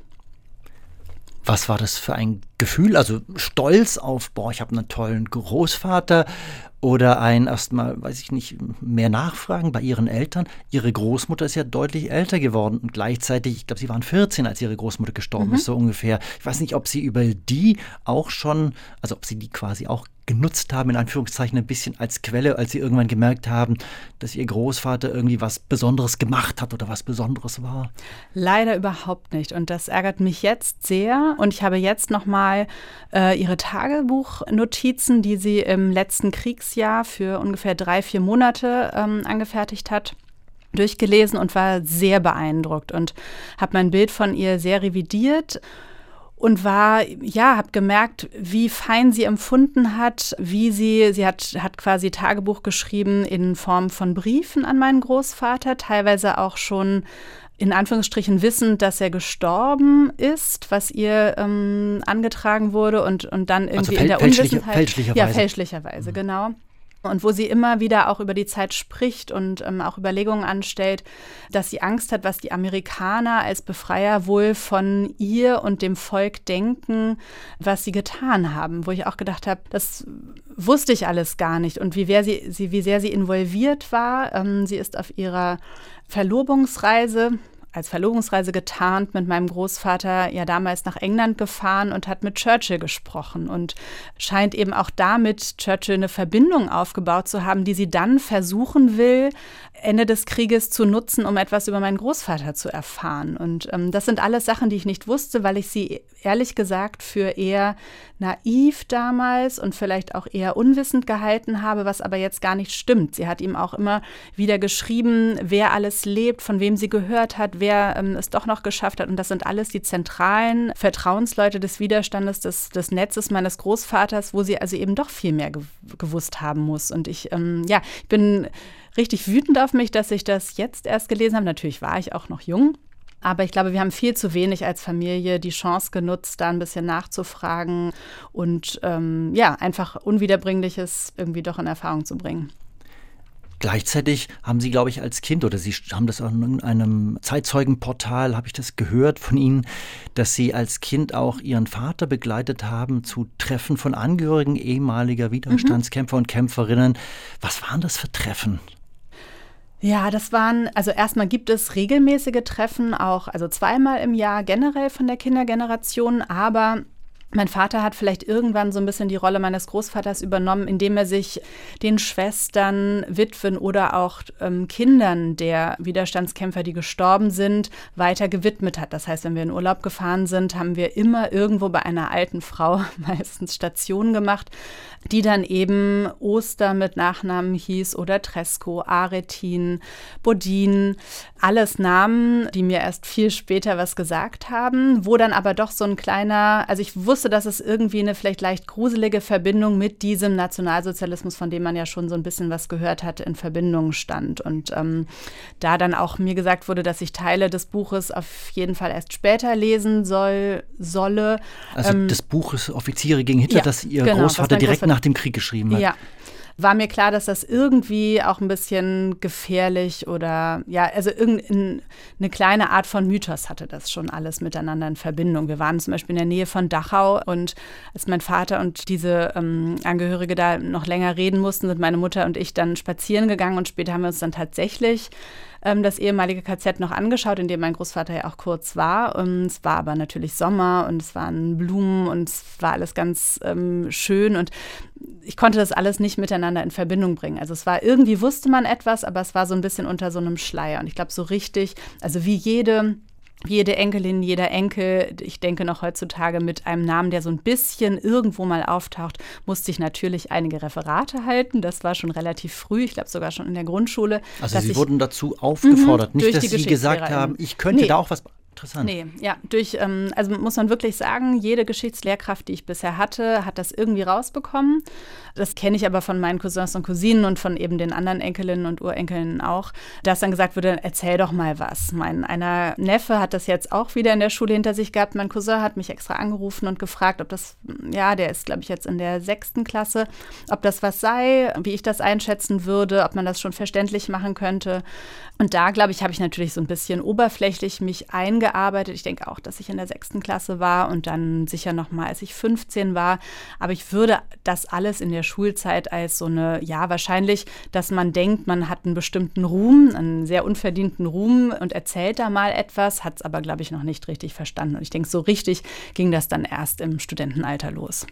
Speaker 4: Was war das für ein Gefühl? Also Stolz auf, boah, ich habe einen tollen Großvater oder ein erstmal, weiß ich nicht, mehr Nachfragen bei Ihren Eltern? Ihre Großmutter ist ja deutlich älter geworden und gleichzeitig, ich glaube, Sie waren vierzehn, als Ihre Großmutter gestorben mhm. ist, so ungefähr. Ich weiß nicht, ob Sie über die auch schon, also ob Sie die quasi auch genutzt haben, in Anführungszeichen ein bisschen als Quelle, als Sie irgendwann gemerkt haben, dass Ihr Großvater irgendwie was Besonderes gemacht hat oder was Besonderes war?
Speaker 3: Leider überhaupt nicht. Und das ärgert mich jetzt sehr. Und ich habe jetzt nochmal äh, Ihre Tagebuchnotizen, die sie im letzten Kriegsjahr für ungefähr drei, vier Monate ähm, angefertigt hat, durchgelesen und war sehr beeindruckt und habe mein Bild von ihr sehr revidiert. Und war, ja, habe gemerkt, wie fein sie empfunden hat, wie sie, sie hat, hat quasi Tagebuch geschrieben in Form von Briefen an meinen Großvater, teilweise auch schon in Anführungsstrichen wissend, dass er gestorben ist, was ihr ähm, angetragen wurde und, und dann irgendwie also in der Unwissenheit.
Speaker 4: Fälschlicherweise.
Speaker 3: Ja, fälschlicherweise, mhm. genau. Und wo sie immer wieder auch über die Zeit spricht und ähm, auch Überlegungen anstellt, dass sie Angst hat, was die Amerikaner als Befreier wohl von ihr und dem Volk denken, was sie getan haben. Wo ich auch gedacht habe, das wusste ich alles gar nicht. Und wie, sie, sie, wie sehr sie involviert war. Ähm, sie ist auf ihrer Verlobungsreise als Verlobungsreise getarnt mit meinem Großvater ja damals nach England gefahren und hat mit Churchill gesprochen und scheint eben auch damit Churchill eine Verbindung aufgebaut zu haben, die sie dann versuchen will, Ende des Krieges zu nutzen, um etwas über meinen Großvater zu erfahren. Und ähm, das sind alles Sachen, die ich nicht wusste, weil ich sie ehrlich gesagt für eher naiv damals und vielleicht auch eher unwissend gehalten habe, was aber jetzt gar nicht stimmt. Sie hat ihm auch immer wieder geschrieben, wer alles lebt, von wem sie gehört hat, wer ähm, es doch noch geschafft hat. Und das sind alles die zentralen Vertrauensleute des Widerstandes, des, des Netzes meines Großvaters, wo sie also eben doch viel mehr ge- gewusst haben muss. Und ich, ähm, ja, ich bin richtig wütend auf mich, dass ich das jetzt erst gelesen habe. Natürlich war ich auch noch jung. Aber ich glaube, wir haben viel zu wenig als Familie die Chance genutzt, da ein bisschen nachzufragen und ähm, ja, einfach Unwiederbringliches irgendwie doch in Erfahrung zu bringen.
Speaker 4: Gleichzeitig haben Sie, glaube ich, als Kind, oder Sie haben das auch in einem Zeitzeugenportal, habe ich das gehört von Ihnen, dass Sie als Kind auch Ihren Vater begleitet haben zu Treffen von Angehörigen ehemaliger Widerstandskämpfer mhm. und Kämpferinnen. Was waren das für Treffen?
Speaker 3: Ja, das waren, also erstmal gibt es regelmäßige Treffen, auch also zweimal im Jahr generell von der Kindergeneration, aber mein Vater hat vielleicht irgendwann so ein bisschen die Rolle meines Großvaters übernommen, indem er sich den Schwestern, Witwen oder auch ähm, Kindern der Widerstandskämpfer, die gestorben sind, weiter gewidmet hat. Das heißt, wenn wir in Urlaub gefahren sind, haben wir immer irgendwo bei einer alten Frau meistens Stationen gemacht, die dann eben Oster mit Nachnamen hieß oder Tresco, Aretin, Bodin, alles Namen, die mir erst viel später was gesagt haben, wo dann aber doch so ein kleiner, also ich wusste, dass es irgendwie eine vielleicht leicht gruselige Verbindung mit diesem Nationalsozialismus, von dem man ja schon so ein bisschen was gehört hatte, in Verbindung stand. Und ähm, da dann auch mir gesagt wurde, dass ich Teile des Buches auf jeden Fall erst später lesen soll, solle.
Speaker 4: Also
Speaker 3: ähm,
Speaker 4: des Buches Offiziere gegen Hitler,
Speaker 3: ja,
Speaker 4: das Ihr
Speaker 3: genau,
Speaker 4: Großvater direkt
Speaker 3: Großvater
Speaker 4: nach dem Krieg geschrieben hat.
Speaker 3: Ja. War mir klar, dass das irgendwie auch ein bisschen gefährlich oder ja, also irgendeine kleine Art von Mythos hatte das schon alles miteinander in Verbindung. Wir waren zum Beispiel in der Nähe von Dachau und als mein Vater und diese ähm, Angehörige da noch länger reden mussten, sind meine Mutter und ich dann spazieren gegangen und später haben wir uns dann tatsächlich ähm, das ehemalige K Z noch angeschaut, in dem mein Großvater ja auch kurz war. Und es war aber natürlich Sommer und es waren Blumen und es war alles ganz ähm, schön und ich konnte das alles nicht miteinander in Verbindung bringen. Also es war, irgendwie wusste man etwas, aber es war so ein bisschen unter so einem Schleier. Und ich glaube so richtig, also wie jede, wie jede Enkelin, jeder Enkel, ich denke noch heutzutage mit einem Namen, der so ein bisschen irgendwo mal auftaucht, musste ich natürlich einige Referate halten. Das war schon relativ früh, ich glaube sogar schon in der Grundschule.
Speaker 4: Also Sie wurden dazu aufgefordert,
Speaker 3: mhm,
Speaker 4: nicht, dass Sie gesagt haben, ich könnte
Speaker 3: nee.
Speaker 4: da auch was... Interessant.
Speaker 3: Nee, ja, durch, ähm, also muss man wirklich sagen, jede Geschichtslehrkraft, die ich bisher hatte, hat das irgendwie rausbekommen. Das kenne ich aber von meinen Cousins und Cousinen und von eben den anderen Enkelinnen und Urenkeln auch, dass dann gesagt wurde, erzähl doch mal was. Mein einer Neffe hat das jetzt auch wieder in der Schule hinter sich gehabt. Mein Cousin hat mich extra angerufen und gefragt, ob das, ja, der ist, glaube ich, jetzt in der sechsten Klasse, ob das was sei, wie ich das einschätzen würde, ob man das schon verständlich machen könnte. Und da, glaube ich, habe ich natürlich so ein bisschen oberflächlich mich eingearbeitet. Ich denke auch, dass ich in der sechsten Klasse war und dann sicher noch mal, als ich fünfzehn war. Aber ich würde das alles in der Schulzeit als so eine, ja, wahrscheinlich, dass man denkt, man hat einen bestimmten Ruhm, einen sehr unverdienten Ruhm und erzählt da mal etwas, hat es aber, glaube ich, noch nicht richtig verstanden. Und ich denke, so richtig ging das dann erst im Studentenalter los.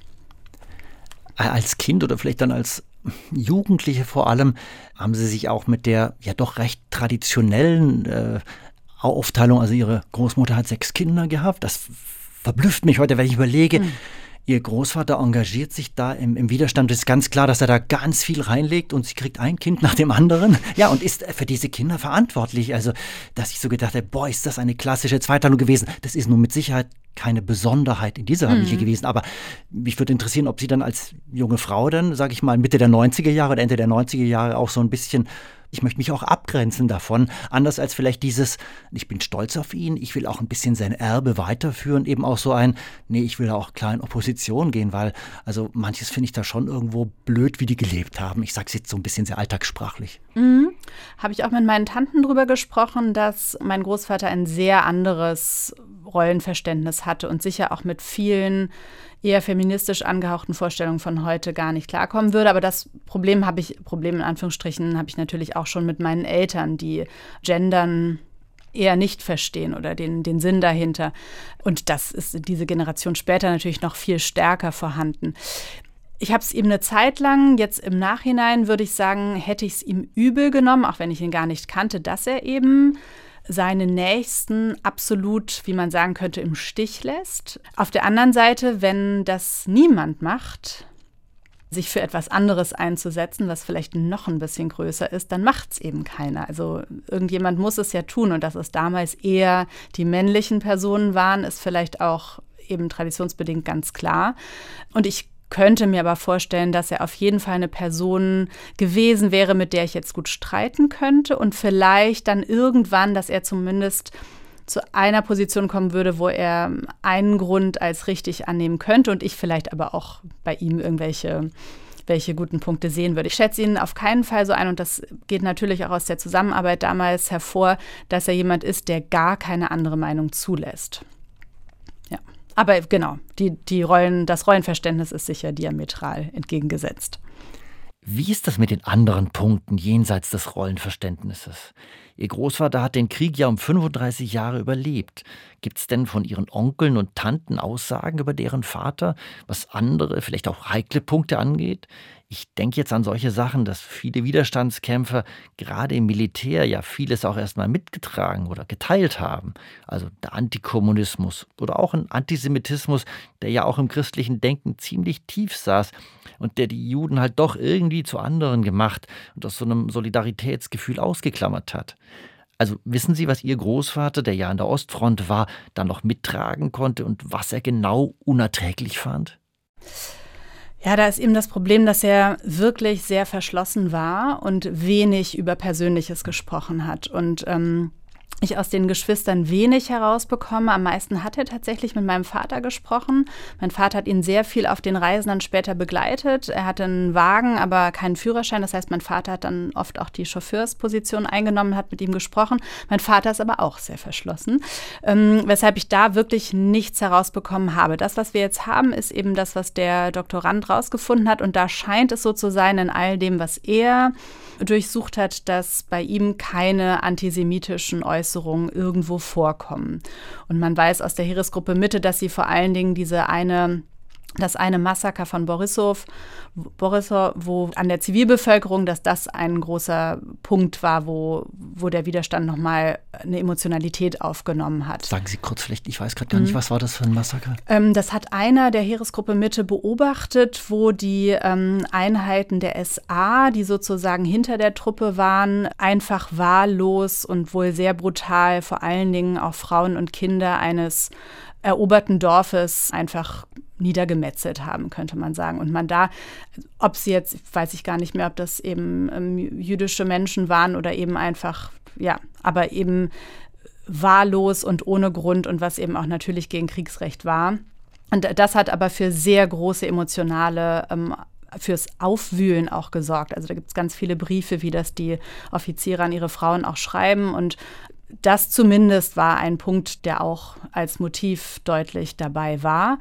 Speaker 4: Als Kind oder vielleicht dann als Jugendliche vor allem, haben Sie sich auch mit der ja doch recht traditionellen äh, Aufteilung, also Ihre Großmutter hat sechs Kinder gehabt, das verblüfft mich heute, wenn ich überlege, mhm. Ihr Großvater engagiert sich da im, im Widerstand. Es ist ganz klar, dass er da ganz viel reinlegt und sie kriegt ein Kind nach dem anderen. Ja, und ist für diese Kinder verantwortlich. Also, dass ich so gedacht habe, boah, ist das eine klassische Zweiteilung gewesen. Das ist nun mit Sicherheit keine Besonderheit in dieser Familie mhm. gewesen. Aber mich würde interessieren, ob Sie dann als junge Frau dann, sage ich mal, Mitte der neunziger Jahre oder Ende der neunziger Jahre auch so ein bisschen, ich möchte mich auch abgrenzen davon, anders als vielleicht dieses, ich bin stolz auf ihn, ich will auch ein bisschen sein Erbe weiterführen, eben auch so ein, nee, ich will auch klar in Opposition gehen, weil also manches finde ich da schon irgendwo blöd, wie die gelebt haben. Ich sage es jetzt so ein bisschen sehr alltagssprachlich.
Speaker 3: Mhm. Habe ich auch mit meinen Tanten drüber gesprochen, dass mein Großvater ein sehr anderes Rollenverständnis hatte und sicher auch mit vielen eher feministisch angehauchten Vorstellungen von heute gar nicht klarkommen würde. Aber das Problem habe ich, Problem in Anführungsstrichen, habe ich natürlich auch schon mit meinen Eltern, die Gendern eher nicht verstehen oder den, den Sinn dahinter. Und das ist diese Generation später natürlich noch viel stärker vorhanden. Ich habe es ihm eine Zeit lang, jetzt im Nachhinein würde ich sagen, hätte ich es ihm übel genommen, auch wenn ich ihn gar nicht kannte, dass er eben seine Nächsten absolut, wie man sagen könnte, im Stich lässt. Auf der anderen Seite, wenn das niemand macht, sich für etwas anderes einzusetzen, was vielleicht noch ein bisschen größer ist, dann macht es eben keiner. Also irgendjemand muss es ja tun und dass es damals eher die männlichen Personen waren, ist vielleicht auch eben traditionsbedingt ganz klar. Und ich könnte mir aber vorstellen, dass er auf jeden Fall eine Person gewesen wäre, mit der ich jetzt gut streiten könnte und vielleicht dann irgendwann, dass er zumindest zu einer Position kommen würde, wo er einen Grund als richtig annehmen könnte und ich vielleicht aber auch bei ihm irgendwelche welche guten Punkte sehen würde. Ich schätze ihn auf keinen Fall so ein und das geht natürlich auch aus der Zusammenarbeit damals hervor, dass er jemand ist, der gar keine andere Meinung zulässt. Ja. Aber genau, die, die Rollen, das Rollenverständnis ist sicher diametral entgegengesetzt.
Speaker 4: Wie ist das mit den anderen Punkten jenseits des Rollenverständnisses? Ihr Großvater hat den Krieg ja um fünfunddreißig Jahre überlebt. Gibt es denn von Ihren Onkeln und Tanten Aussagen über deren Vater, was andere, vielleicht auch heikle Punkte angeht? Ich denke jetzt an solche Sachen, dass viele Widerstandskämpfer gerade im Militär ja vieles auch erstmal mitgetragen oder geteilt haben. Also der Antikommunismus oder auch ein Antisemitismus, der ja auch im christlichen Denken ziemlich tief saß und der die Juden halt doch irgendwie zu anderen gemacht und aus so einem Solidaritätsgefühl ausgeklammert hat. Also wissen Sie, was Ihr Großvater, der ja an der Ostfront war, dann noch mittragen konnte und was er genau unerträglich fand?
Speaker 3: Ja, da ist eben das Problem, dass er wirklich sehr verschlossen war und wenig über Persönliches gesprochen hat. Und ähm, ich aus den Geschwistern wenig herausbekomme. Am meisten hat er tatsächlich mit meinem Vater gesprochen. Mein Vater hat ihn sehr viel auf den Reisen dann später begleitet. Er hatte einen Wagen, aber keinen Führerschein. Das heißt, mein Vater hat dann oft auch die Chauffeursposition eingenommen, hat mit ihm gesprochen. Mein Vater ist aber auch sehr verschlossen, ähm, weshalb ich da wirklich nichts herausbekommen habe. Das, was wir jetzt haben, ist eben das, was der Doktorand rausgefunden hat. Und da scheint es so zu sein, in all dem, was er durchsucht hat, dass bei ihm keine antisemitischen Äußerungen irgendwo vorkommen. Und man weiß aus der Heeresgruppe Mitte, dass sie vor allen Dingen diese eine das eine Massaker von Borissow, Borissow, wo an der Zivilbevölkerung, dass das ein großer Punkt war, wo, wo der Widerstand nochmal eine Emotionalität aufgenommen hat.
Speaker 4: Sagen Sie kurz vielleicht, ich weiß gerade gar nicht, mhm. was war das für ein Massaker?
Speaker 3: Ähm, das hat einer der Heeresgruppe Mitte beobachtet, wo die ähm, Einheiten der S A, die sozusagen hinter der Truppe waren, einfach wahllos und wohl sehr brutal, vor allen Dingen auch Frauen und Kinder eines eroberten Dorfes einfach niedergemetzelt haben, könnte man sagen. Und man da, ob sie jetzt, weiß ich gar nicht mehr, ob das eben ähm, jüdische Menschen waren oder eben einfach, ja, aber eben wahllos und ohne Grund und was eben auch natürlich gegen Kriegsrecht war. Und das hat aber für sehr große emotionale ähm, fürs Aufwühlen auch gesorgt. Also da gibt es ganz viele Briefe, wie das die Offiziere an ihre Frauen auch schreiben. Und das zumindest war ein Punkt, der auch als Motiv deutlich dabei war.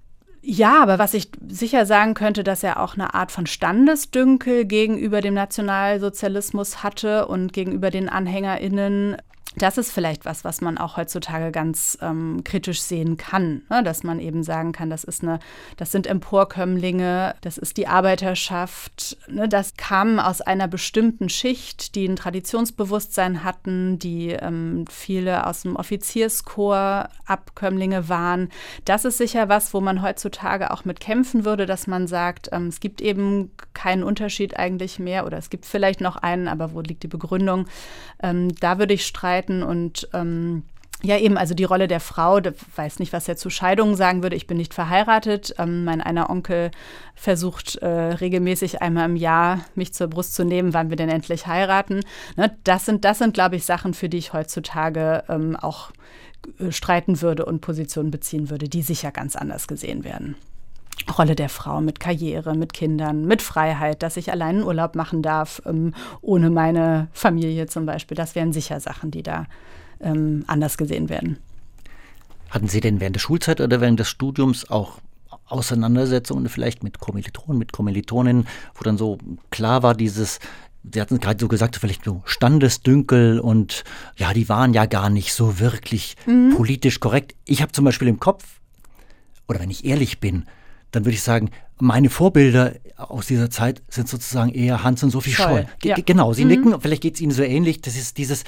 Speaker 3: Ja, aber was ich sicher sagen könnte, dass er auch eine Art von Standesdünkel gegenüber dem Nationalsozialismus hatte und gegenüber den AnhängerInnen. Das ist vielleicht was, was man auch heutzutage ganz ähm, kritisch sehen kann, ne? Dass man eben sagen kann, das ist eine, das sind Emporkömmlinge, das ist die Arbeiterschaft, ne? Das kam aus einer bestimmten Schicht, die ein Traditionsbewusstsein hatten, die ähm, viele aus dem Offizierskorps Abkömmlinge waren. Das ist sicher was, wo man heutzutage auch mit kämpfen würde, dass man sagt, ähm, es gibt eben keinen Unterschied eigentlich mehr oder es gibt vielleicht noch einen, aber wo liegt die Begründung? Ähm, da würde ich streiten. Und ähm, ja, eben, also die Rolle der Frau, ich weiß nicht, was er zu Scheidungen sagen würde. Ich bin nicht verheiratet. Ähm, mein einer Onkel versucht äh, regelmäßig einmal im Jahr, mich zur Brust zu nehmen, wann wir denn endlich heiraten. Ne, das sind, das sind, glaube ich, Sachen, für die ich heutzutage ähm, auch äh, streiten würde und Positionen beziehen würde, die sicher ganz anders gesehen werden. Rolle der Frau mit Karriere, mit Kindern, mit Freiheit, dass ich allein einen Urlaub machen darf, ähm, ohne meine Familie zum Beispiel. Das wären sicher Sachen, die da ähm, anders gesehen werden.
Speaker 4: Hatten Sie denn während der Schulzeit oder während des Studiums auch Auseinandersetzungen vielleicht mit Kommilitonen, mit Kommilitoninnen, wo dann so klar war, dieses, Sie hatten gerade so gesagt, vielleicht so Standesdünkel und ja, die waren ja gar nicht so wirklich mhm. politisch korrekt. Ich habe zum Beispiel im Kopf, oder wenn ich ehrlich bin, dann würde ich sagen, meine Vorbilder aus dieser Zeit sind sozusagen eher Hans und Sophie Scholl.
Speaker 3: Scholl,
Speaker 4: Ge-
Speaker 3: ja.
Speaker 4: Genau, sie
Speaker 3: Mhm.
Speaker 4: nicken, vielleicht geht es Ihnen so ähnlich. Das ist dieses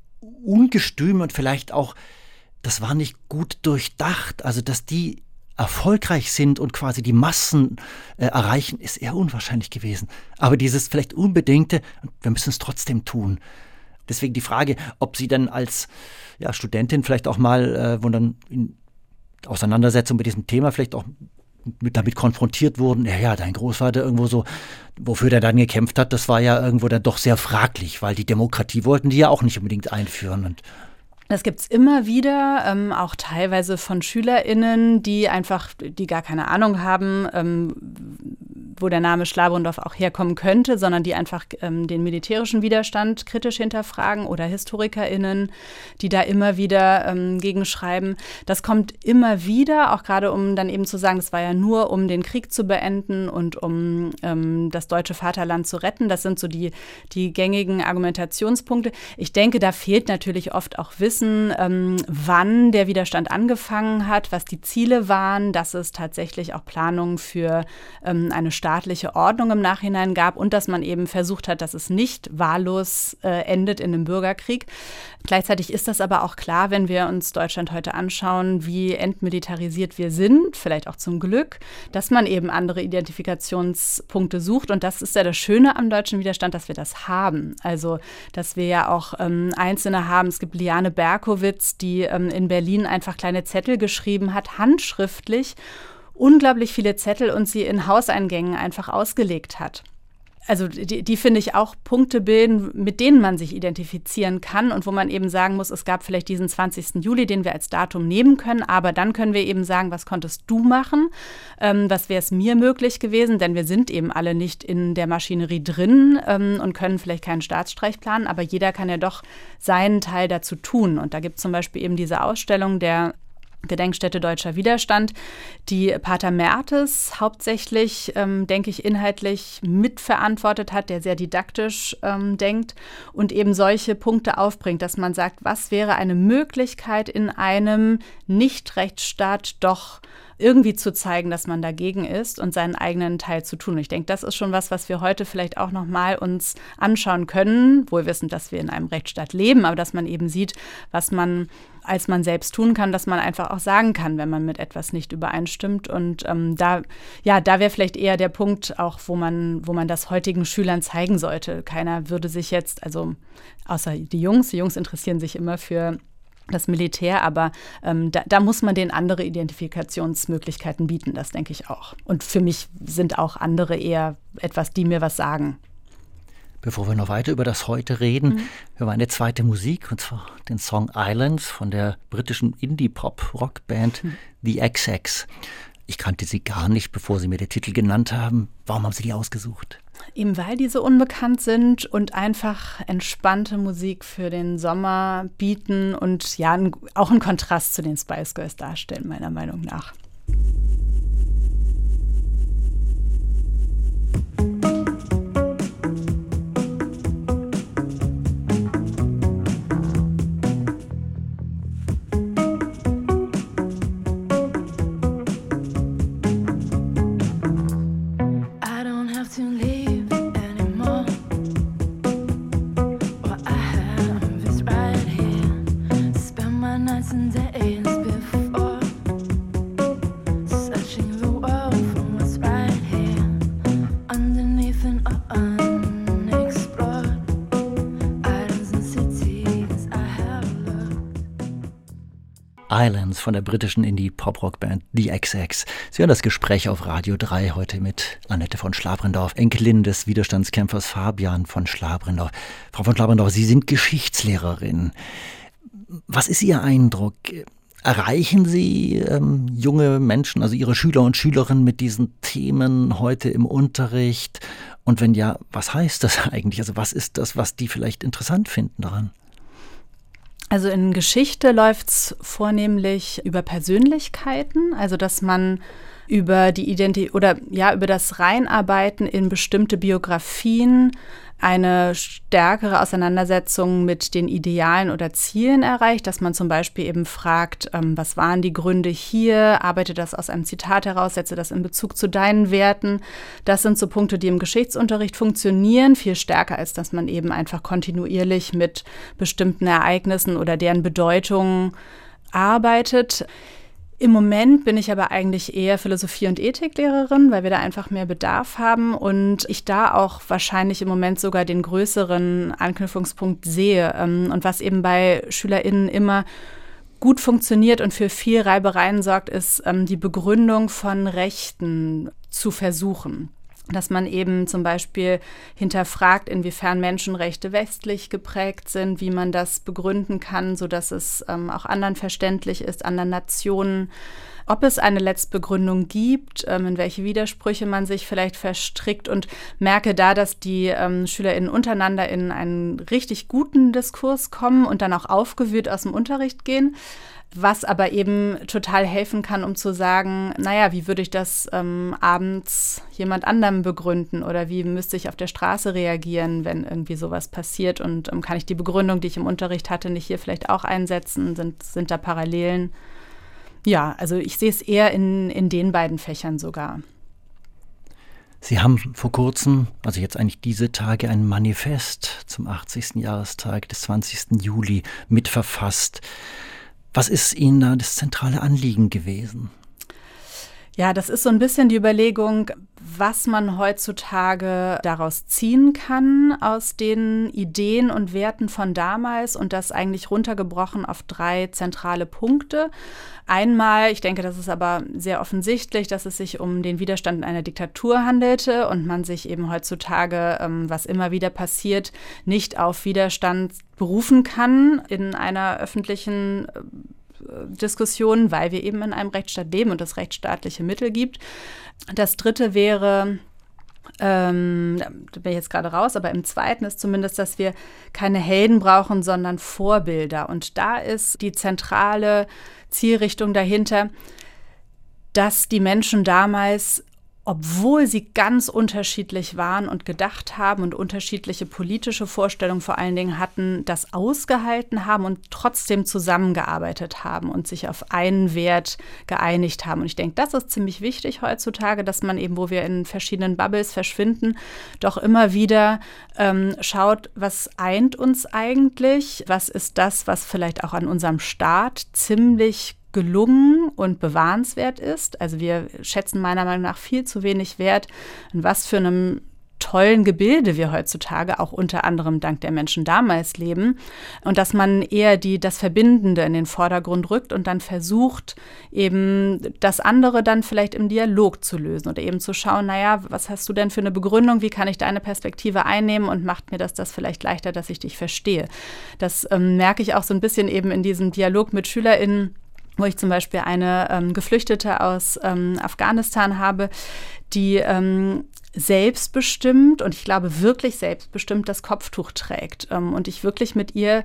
Speaker 4: Ungestüm und vielleicht auch, das war nicht gut durchdacht. Also, dass die erfolgreich sind und quasi die Massen äh, erreichen, ist eher unwahrscheinlich gewesen. Aber dieses vielleicht Unbedingte, wir müssen es trotzdem tun. Deswegen die Frage, ob Sie dann als ja, Studentin vielleicht auch mal, äh, wo dann in Auseinandersetzung mit diesem Thema vielleicht auch mit, damit konfrontiert wurden, ja, ja, dein Großvater irgendwo so, wofür der dann gekämpft hat, das war ja irgendwo dann doch sehr fraglich, weil die Demokratie wollten die ja auch nicht unbedingt einführen. Und
Speaker 3: Das gibt es immer wieder, ähm, auch teilweise von SchülerInnen, die einfach, die gar keine Ahnung haben, ähm, wo der Name Schlabrendorf auch herkommen könnte, sondern die einfach ähm, den militärischen Widerstand kritisch hinterfragen oder HistorikerInnen, die da immer wieder ähm, gegenschreiben. Das kommt immer wieder, auch gerade um dann eben zu sagen, das war ja nur, um den Krieg zu beenden und um ähm, das deutsche Vaterland zu retten. Das sind so die, die gängigen Argumentationspunkte. Ich denke, da fehlt natürlich oft auch Wissen, ähm, wann der Widerstand angefangen hat, was die Ziele waren, dass es tatsächlich auch Planungen für ähm, eine staatliche Ordnung im Nachhinein gab und dass man eben versucht hat, dass es nicht wahllos äh, endet in einem Bürgerkrieg. Gleichzeitig ist das aber auch klar, wenn wir uns Deutschland heute anschauen, wie entmilitarisiert wir sind, vielleicht auch zum Glück, dass man eben andere Identifikationspunkte sucht. Und das ist ja das Schöne am deutschen Widerstand, dass wir das haben. Also, dass wir ja auch ähm, Einzelne haben. Es gibt Liane Berkowitz, die ähm, in Berlin einfach kleine Zettel geschrieben hat, handschriftlich, unglaublich viele Zettel und sie in Hauseingängen einfach ausgelegt hat. Also die, die finde ich auch Punkte bilden, mit denen man sich identifizieren kann und wo man eben sagen muss, es gab vielleicht diesen zwanzigsten Juli, den wir als Datum nehmen können, aber dann können wir eben sagen, was konntest du machen, ähm, was wäre es mir möglich gewesen, denn wir sind eben alle nicht in der Maschinerie drin ähm, und können vielleicht keinen Staatsstreich planen, aber jeder kann ja doch seinen Teil dazu tun. Und da gibt es zum Beispiel eben diese Ausstellung der Gedenkstätte Deutscher Widerstand, die Pater Mertes hauptsächlich, ähm, denke ich, inhaltlich mitverantwortet hat, der sehr didaktisch ähm, denkt und eben solche Punkte aufbringt, dass man sagt, was wäre eine Möglichkeit in einem Nicht-Rechtsstaat doch irgendwie zu zeigen, dass man dagegen ist und seinen eigenen Teil zu tun. Und ich denke, das ist schon was, was wir heute vielleicht auch noch mal uns anschauen können, wohl wissend, dass wir in einem Rechtsstaat leben, aber dass man eben sieht, was man als man selbst tun kann, dass man einfach auch sagen kann, wenn man mit etwas nicht übereinstimmt. Und ähm, da, ja, da wäre vielleicht eher der Punkt auch, wo man, wo man das heutigen Schülern zeigen sollte. Keiner würde sich jetzt, also außer die Jungs, die Jungs interessieren sich immer für das Militär, aber ähm, da, da muss man denen andere Identifikationsmöglichkeiten bieten, das denke ich auch. Und für mich sind auch andere eher etwas, die mir was sagen.
Speaker 4: Bevor wir noch weiter über das Heute reden, mhm. hören wir eine zweite Musik, und zwar den Song Islands von der britischen Indie-Pop-Rockband mhm. The X X. Ich kannte sie gar nicht, bevor Sie mir den Titel genannt haben. Warum haben Sie die ausgesucht?
Speaker 3: Eben weil die so unbekannt sind und einfach entspannte Musik für den Sommer bieten und ja auch einen Kontrast zu den Spice Girls darstellen, meiner Meinung nach.
Speaker 4: Islands von der britischen Indie-Pop-Rock-Band The X X. Sie hören das Gespräch auf Radio drei heute mit Annette von Schlabrendorf, Enkelin des Widerstandskämpfers Fabian von Schlabrendorf. Frau von Schlabrendorf, Sie sind Geschichtslehrerin. Was ist Ihr Eindruck? Erreichen Sie ähm, junge Menschen, also Ihre Schüler und Schülerinnen mit diesen Themen heute im Unterricht? Und wenn ja, was heißt das eigentlich? Also was ist das, was die vielleicht interessant finden daran?
Speaker 3: Also in Geschichte läuft es vornehmlich über Persönlichkeiten, also dass man über die Identi- oder ja, über das Reinarbeiten in bestimmte Biografien eine stärkere Auseinandersetzung mit den Idealen oder Zielen erreicht, dass man zum Beispiel eben fragt, ähm, was waren die Gründe hier, arbeite das aus einem Zitat heraus, setze das in Bezug zu deinen Werten. Das sind so Punkte, die im Geschichtsunterricht funktionieren, viel stärker, als dass man eben einfach kontinuierlich mit bestimmten Ereignissen oder deren Bedeutung arbeitet. Im Moment bin ich aber eigentlich eher Philosophie- und Ethiklehrerin, weil wir da einfach mehr Bedarf haben und ich da auch wahrscheinlich im Moment sogar den größeren Anknüpfungspunkt sehe. Und was eben bei SchülerInnen immer gut funktioniert und für viel Reibereien sorgt, ist die Begründung von Rechten zu versuchen. Dass man eben zum Beispiel hinterfragt, inwiefern Menschenrechte westlich geprägt sind, wie man das begründen kann, sodass es ähm, auch anderen verständlich ist, anderen Nationen. Ob es eine Letztbegründung gibt, ähm, in welche Widersprüche man sich vielleicht verstrickt und merke da, dass die ähm, SchülerInnen untereinander in einen richtig guten Diskurs kommen und dann auch aufgewühlt aus dem Unterricht gehen. Was aber eben total helfen kann, um zu sagen, naja, wie würde ich das ähm, abends jemand anderem begründen oder wie müsste ich auf der Straße reagieren, wenn irgendwie sowas passiert und ähm, kann ich die Begründung, die ich im Unterricht hatte, nicht hier vielleicht auch einsetzen, sind, sind da Parallelen? Ja, also ich sehe es eher in, in den beiden Fächern sogar.
Speaker 4: Sie haben vor kurzem, also jetzt eigentlich diese Tage, ein Manifest zum achtzigsten Jahrestag des zwanzigsten Juli mitverfasst. Was ist Ihnen da das zentrale Anliegen gewesen?
Speaker 3: Ja, das ist so ein bisschen die Überlegung, was man heutzutage daraus ziehen kann, aus den Ideen und Werten von damals und das eigentlich runtergebrochen auf drei zentrale Punkte. Einmal, ich denke, das ist aber sehr offensichtlich, dass es sich um den Widerstand in einer Diktatur handelte und man sich eben heutzutage, ähm, was immer wieder passiert, nicht auf Widerstand berufen kann in einer öffentlichen äh, Diskussion, weil wir eben in einem Rechtsstaat leben und es rechtsstaatliche Mittel gibt. Das dritte wäre, ähm, da bin ich jetzt gerade raus, aber im zweiten ist zumindest, dass wir keine Helden brauchen, sondern Vorbilder. Und da ist die zentrale Zielrichtung dahinter, dass die Menschen damals, obwohl sie ganz unterschiedlich waren und gedacht haben und unterschiedliche politische Vorstellungen vor allen Dingen hatten, das ausgehalten haben und trotzdem zusammengearbeitet haben und sich auf einen Wert geeinigt haben. Und ich denke, das ist ziemlich wichtig heutzutage, dass man eben, wo wir in verschiedenen Bubbles verschwinden, doch immer wieder ähm, schaut, was eint uns eigentlich? Was ist das, was vielleicht auch an unserem Staat ziemlich gelungen und bewahrenswert ist. Also wir schätzen meiner Meinung nach viel zu wenig Wert, in was für einem tollen Gebilde wir heutzutage auch unter anderem dank der Menschen damals leben und dass man eher die, das Verbindende in den Vordergrund rückt und dann versucht, eben das andere dann vielleicht im Dialog zu lösen oder eben zu schauen, naja, was hast du denn für eine Begründung, wie kann ich deine Perspektive einnehmen und macht mir das das vielleicht leichter, dass ich dich verstehe. Das ähm, merke ich auch so ein bisschen eben in diesem Dialog mit SchülerInnen, wo ich zum Beispiel eine ähm, Geflüchtete aus ähm, Afghanistan habe, die ähm, selbstbestimmt und ich glaube wirklich selbstbestimmt das Kopftuch trägt. Ähm, und ich wirklich mit ihr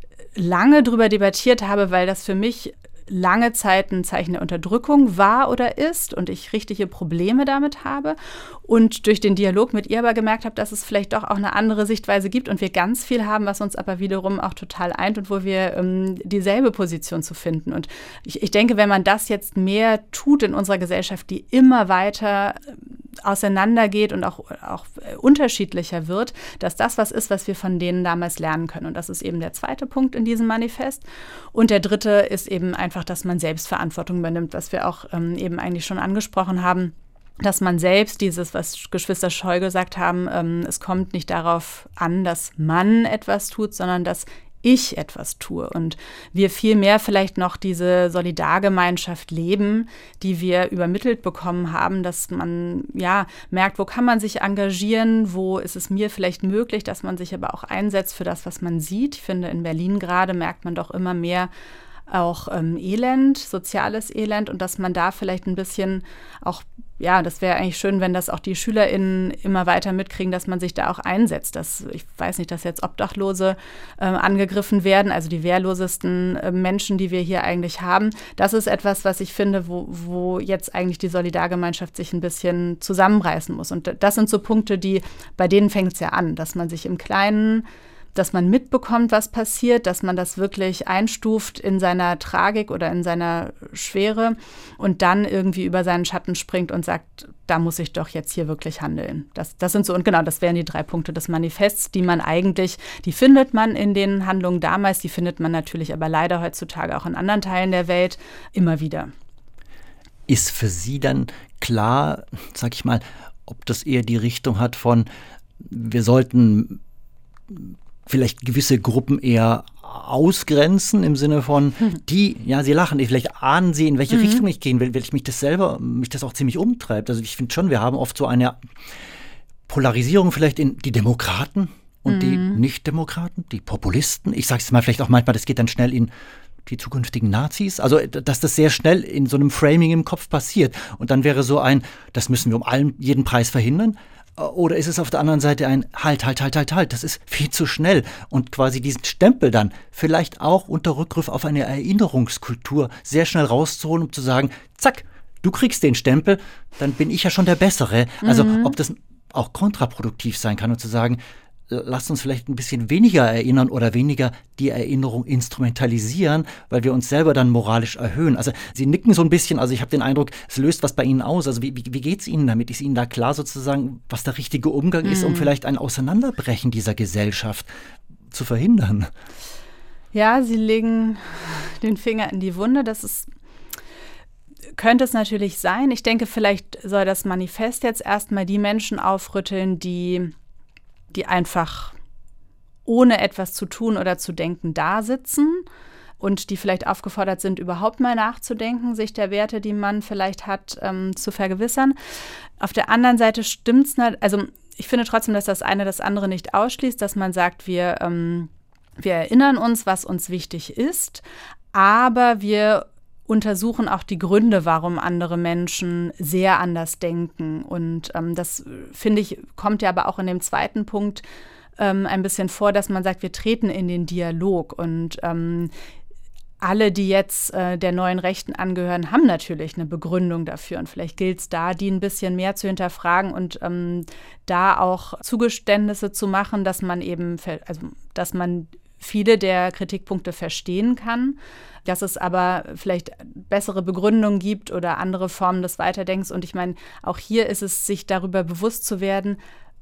Speaker 3: lange drüber debattiert habe, weil das für mich lange Zeit ein Zeichen der Unterdrückung war oder ist und ich richtige Probleme damit habe und durch den Dialog mit ihr aber gemerkt habe, dass es vielleicht doch auch eine andere Sichtweise gibt und wir ganz viel haben, was uns aber wiederum auch total eint und wo wir ähm, dieselbe Position zu finden. Und ich, ich denke, wenn man das jetzt mehr tut in unserer Gesellschaft, die immer weiter auseinandergeht und auch, auch unterschiedlicher wird, dass das was ist, was wir von denen damals lernen können. Und das ist eben der zweite Punkt in diesem Manifest. Und der dritte ist eben einfach, dass man Selbstverantwortung übernimmt, was wir auch ähm, eben eigentlich schon angesprochen haben, dass man selbst dieses, was Geschwister Scholl gesagt haben, ähm, es kommt nicht darauf an, dass man etwas tut, sondern dass ich etwas tue und wir viel mehr vielleicht noch diese Solidargemeinschaft leben, die wir übermittelt bekommen haben, dass man ja merkt, wo kann man sich engagieren, wo ist es mir vielleicht möglich, dass man sich aber auch einsetzt für das, was man sieht. Ich finde, in Berlin gerade merkt man doch immer mehr auch ähm, Elend, soziales Elend und dass man da vielleicht ein bisschen auch ja, das wäre eigentlich schön, wenn das auch die SchülerInnen immer weiter mitkriegen, dass man sich da auch einsetzt. Dass, ich weiß nicht, dass jetzt Obdachlose äh, angegriffen werden, also die wehrlosesten äh, Menschen, die wir hier eigentlich haben. Das ist etwas, was ich finde, wo, wo jetzt eigentlich die Solidargemeinschaft sich ein bisschen zusammenreißen muss. Und das sind so Punkte, die, bei denen fängt es ja an, dass man sich im Kleinen, dass man mitbekommt, was passiert, dass man das wirklich einstuft in seiner Tragik oder in seiner Schwere und dann irgendwie über seinen Schatten springt und sagt, da muss ich doch jetzt hier wirklich handeln. Das, das sind so, und genau, das wären die drei Punkte des Manifests, die man eigentlich, die findet man in den Handlungen damals, die findet man natürlich aber leider heutzutage auch in anderen Teilen der Welt immer wieder.
Speaker 4: Ist für Sie dann klar, sag ich mal, ob das eher die Richtung hat von, wir sollten vielleicht gewisse Gruppen eher ausgrenzen im Sinne von, die, ja, sie lachen, vielleicht ahnen sie, in welche mhm. Richtung ich gehen will, weil ich mich das selber, mich das auch ziemlich umtreibt. Also ich finde schon, wir haben oft so eine Polarisierung vielleicht in die Demokraten und mhm. die Nicht-Demokraten, die Populisten. Ich sage es mal vielleicht auch manchmal, das geht dann schnell in die zukünftigen Nazis. Also, dass das sehr schnell in so einem Framing im Kopf passiert. Und dann wäre so ein, das müssen wir um allen, jeden Preis verhindern. Oder ist es auf der anderen Seite ein Halt, halt, halt, halt, halt, das ist viel zu schnell und quasi diesen Stempel dann vielleicht auch unter Rückgriff auf eine Erinnerungskultur sehr schnell rauszuholen, um zu sagen, zack, du kriegst den Stempel, dann bin ich ja schon der Bessere. Also mhm. ob das auch kontraproduktiv sein kann und zu sagen, lasst uns vielleicht ein bisschen weniger erinnern oder weniger die Erinnerung instrumentalisieren, weil wir uns selber dann moralisch erhöhen. Also Sie nicken so ein bisschen, also ich habe den Eindruck, es löst was bei Ihnen aus. Also wie, wie, wie geht es Ihnen damit? Ist Ihnen da klar sozusagen, was der richtige Umgang mhm. ist, um vielleicht ein Auseinanderbrechen dieser Gesellschaft zu verhindern?
Speaker 3: Ja, Sie legen den Finger in die Wunde. Das ist, könnte es natürlich sein. Ich denke, vielleicht soll das Manifest jetzt erstmal die Menschen aufrütteln, die die einfach ohne etwas zu tun oder zu denken da sitzen und die vielleicht aufgefordert sind, überhaupt mal nachzudenken, sich der Werte, die man vielleicht hat, ähm, zu vergewissern. Auf der anderen Seite stimmt's, also ich finde trotzdem, dass das eine das andere nicht ausschließt, dass man sagt, wir, ähm, wir erinnern uns, was uns wichtig ist, aber wir untersuchen auch die Gründe, warum andere Menschen sehr anders denken. Und ähm, das, finde ich, kommt ja aber auch in dem zweiten Punkt ähm, ein bisschen vor, dass man sagt, wir treten in den Dialog. Und ähm, alle, die jetzt äh, der neuen Rechten angehören, haben natürlich eine Begründung dafür. Und vielleicht gilt es da, die ein bisschen mehr zu hinterfragen und ähm, da auch Zugeständnisse zu machen, dass man eben, also dass man viele der Kritikpunkte verstehen kann, dass es aber vielleicht bessere Begründungen gibt oder andere Formen des Weiterdenkens. Und ich meine, auch hier ist es, sich darüber bewusst zu werden,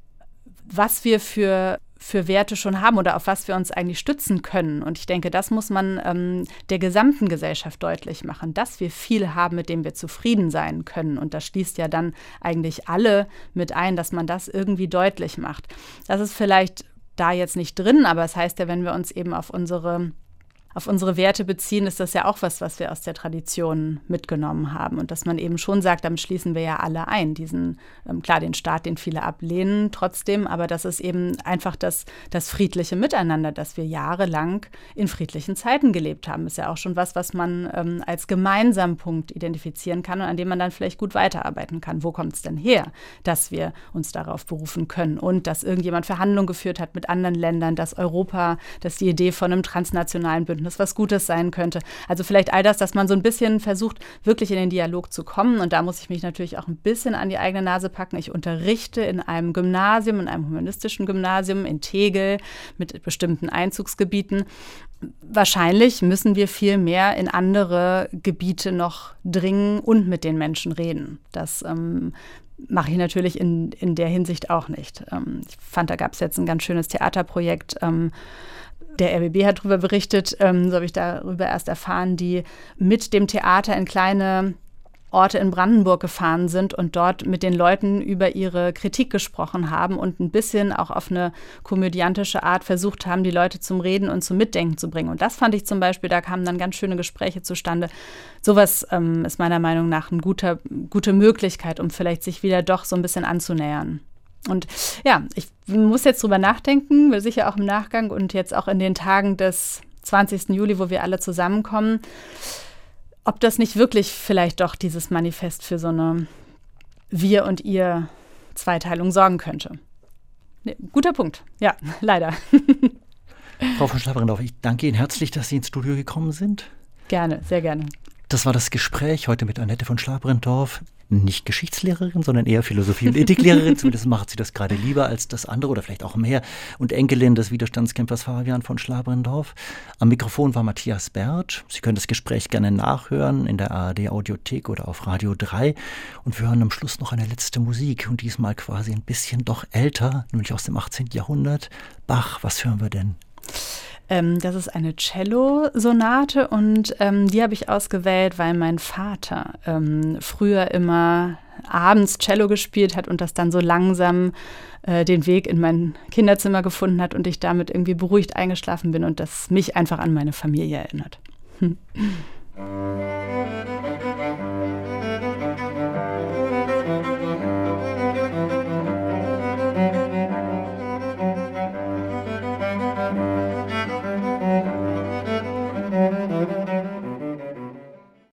Speaker 3: was wir für, für Werte schon haben oder auf was wir uns eigentlich stützen können. Und ich denke, das muss man ähm, der gesamten Gesellschaft deutlich machen, dass wir viel haben, mit dem wir zufrieden sein können. Und das schließt ja dann eigentlich alle mit ein, dass man das irgendwie deutlich macht. Das ist vielleicht da jetzt nicht drin, aber es heißt ja, wenn wir uns eben auf unsere auf unsere Werte beziehen, ist das ja auch was, was wir aus der Tradition mitgenommen haben. Und dass man eben schon sagt, damit schließen wir ja alle ein. Diesen, ähm, klar, den Staat, den viele ablehnen trotzdem, aber das ist eben einfach das, das friedliche Miteinander, dass wir jahrelang in friedlichen Zeiten gelebt haben. Ist ja auch schon was, was man ähm, als gemeinsamen Punkt identifizieren kann und an dem man dann vielleicht gut weiterarbeiten kann. Wo kommt es denn her, dass wir uns darauf berufen können und dass irgendjemand Verhandlungen geführt hat mit anderen Ländern, dass Europa, dass die Idee von einem transnationalen Bündnis was Gutes sein könnte. Also vielleicht all das, dass man so ein bisschen versucht, wirklich in den Dialog zu kommen. Und da muss ich mich natürlich auch ein bisschen an die eigene Nase packen. Ich unterrichte in einem Gymnasium, in einem humanistischen Gymnasium in Tegel mit bestimmten Einzugsgebieten. Wahrscheinlich müssen wir viel mehr in andere Gebiete noch dringen und mit den Menschen reden. Das ähm, mache ich natürlich in, in der Hinsicht auch nicht. Ähm, ich fand, da gab es jetzt ein ganz schönes Theaterprojekt, ähm, der R B B hat darüber berichtet, ähm, so habe ich darüber erst erfahren, die mit dem Theater in kleine Orte in Brandenburg gefahren sind und dort mit den Leuten über ihre Kritik gesprochen haben und ein bisschen auch auf eine komödiantische Art versucht haben, die Leute zum Reden und zum Mitdenken zu bringen. Und das fand ich zum Beispiel, da kamen dann ganz schöne Gespräche zustande. Sowas ähm, ist meiner Meinung nach eine gute, gute Möglichkeit, um vielleicht sich wieder doch so ein bisschen anzunähern. Und ja, ich muss jetzt drüber nachdenken, sicher auch im Nachgang und jetzt auch in den Tagen des zwanzigsten Juli, wo wir alle zusammenkommen, ob das nicht wirklich vielleicht doch dieses Manifest für so eine Wir und Ihr Zweiteilung sorgen könnte. Nee, guter Punkt. Ja, leider.
Speaker 4: Frau von Schlabrendorf, ich danke Ihnen herzlich, dass Sie ins Studio gekommen sind.
Speaker 3: Gerne, sehr gerne.
Speaker 4: Das war das Gespräch heute mit Annette von Schlabrendorf. Nicht Geschichtslehrerin, sondern eher Philosophie- und Ethiklehrerin. Zumindest macht sie das gerade lieber als das andere oder vielleicht auch mehr. Und Enkelin des Widerstandskämpfers Fabian von Schlabrendorf. Am Mikrofon war Matthias Bert. Sie können das Gespräch gerne nachhören in der A R D-Audiothek oder auf Radio drei. Und wir hören am Schluss noch eine letzte Musik. Und diesmal quasi ein bisschen doch älter, nämlich aus dem achtzehnten Jahrhundert. Bach, was hören wir denn?
Speaker 3: Ähm, das ist eine Cello-Sonate und ähm, die habe ich ausgewählt, weil mein Vater ähm, früher immer abends Cello gespielt hat und das dann so langsam äh, den Weg in mein Kinderzimmer gefunden hat und ich damit irgendwie beruhigt eingeschlafen bin und das mich einfach an meine Familie erinnert. Hm.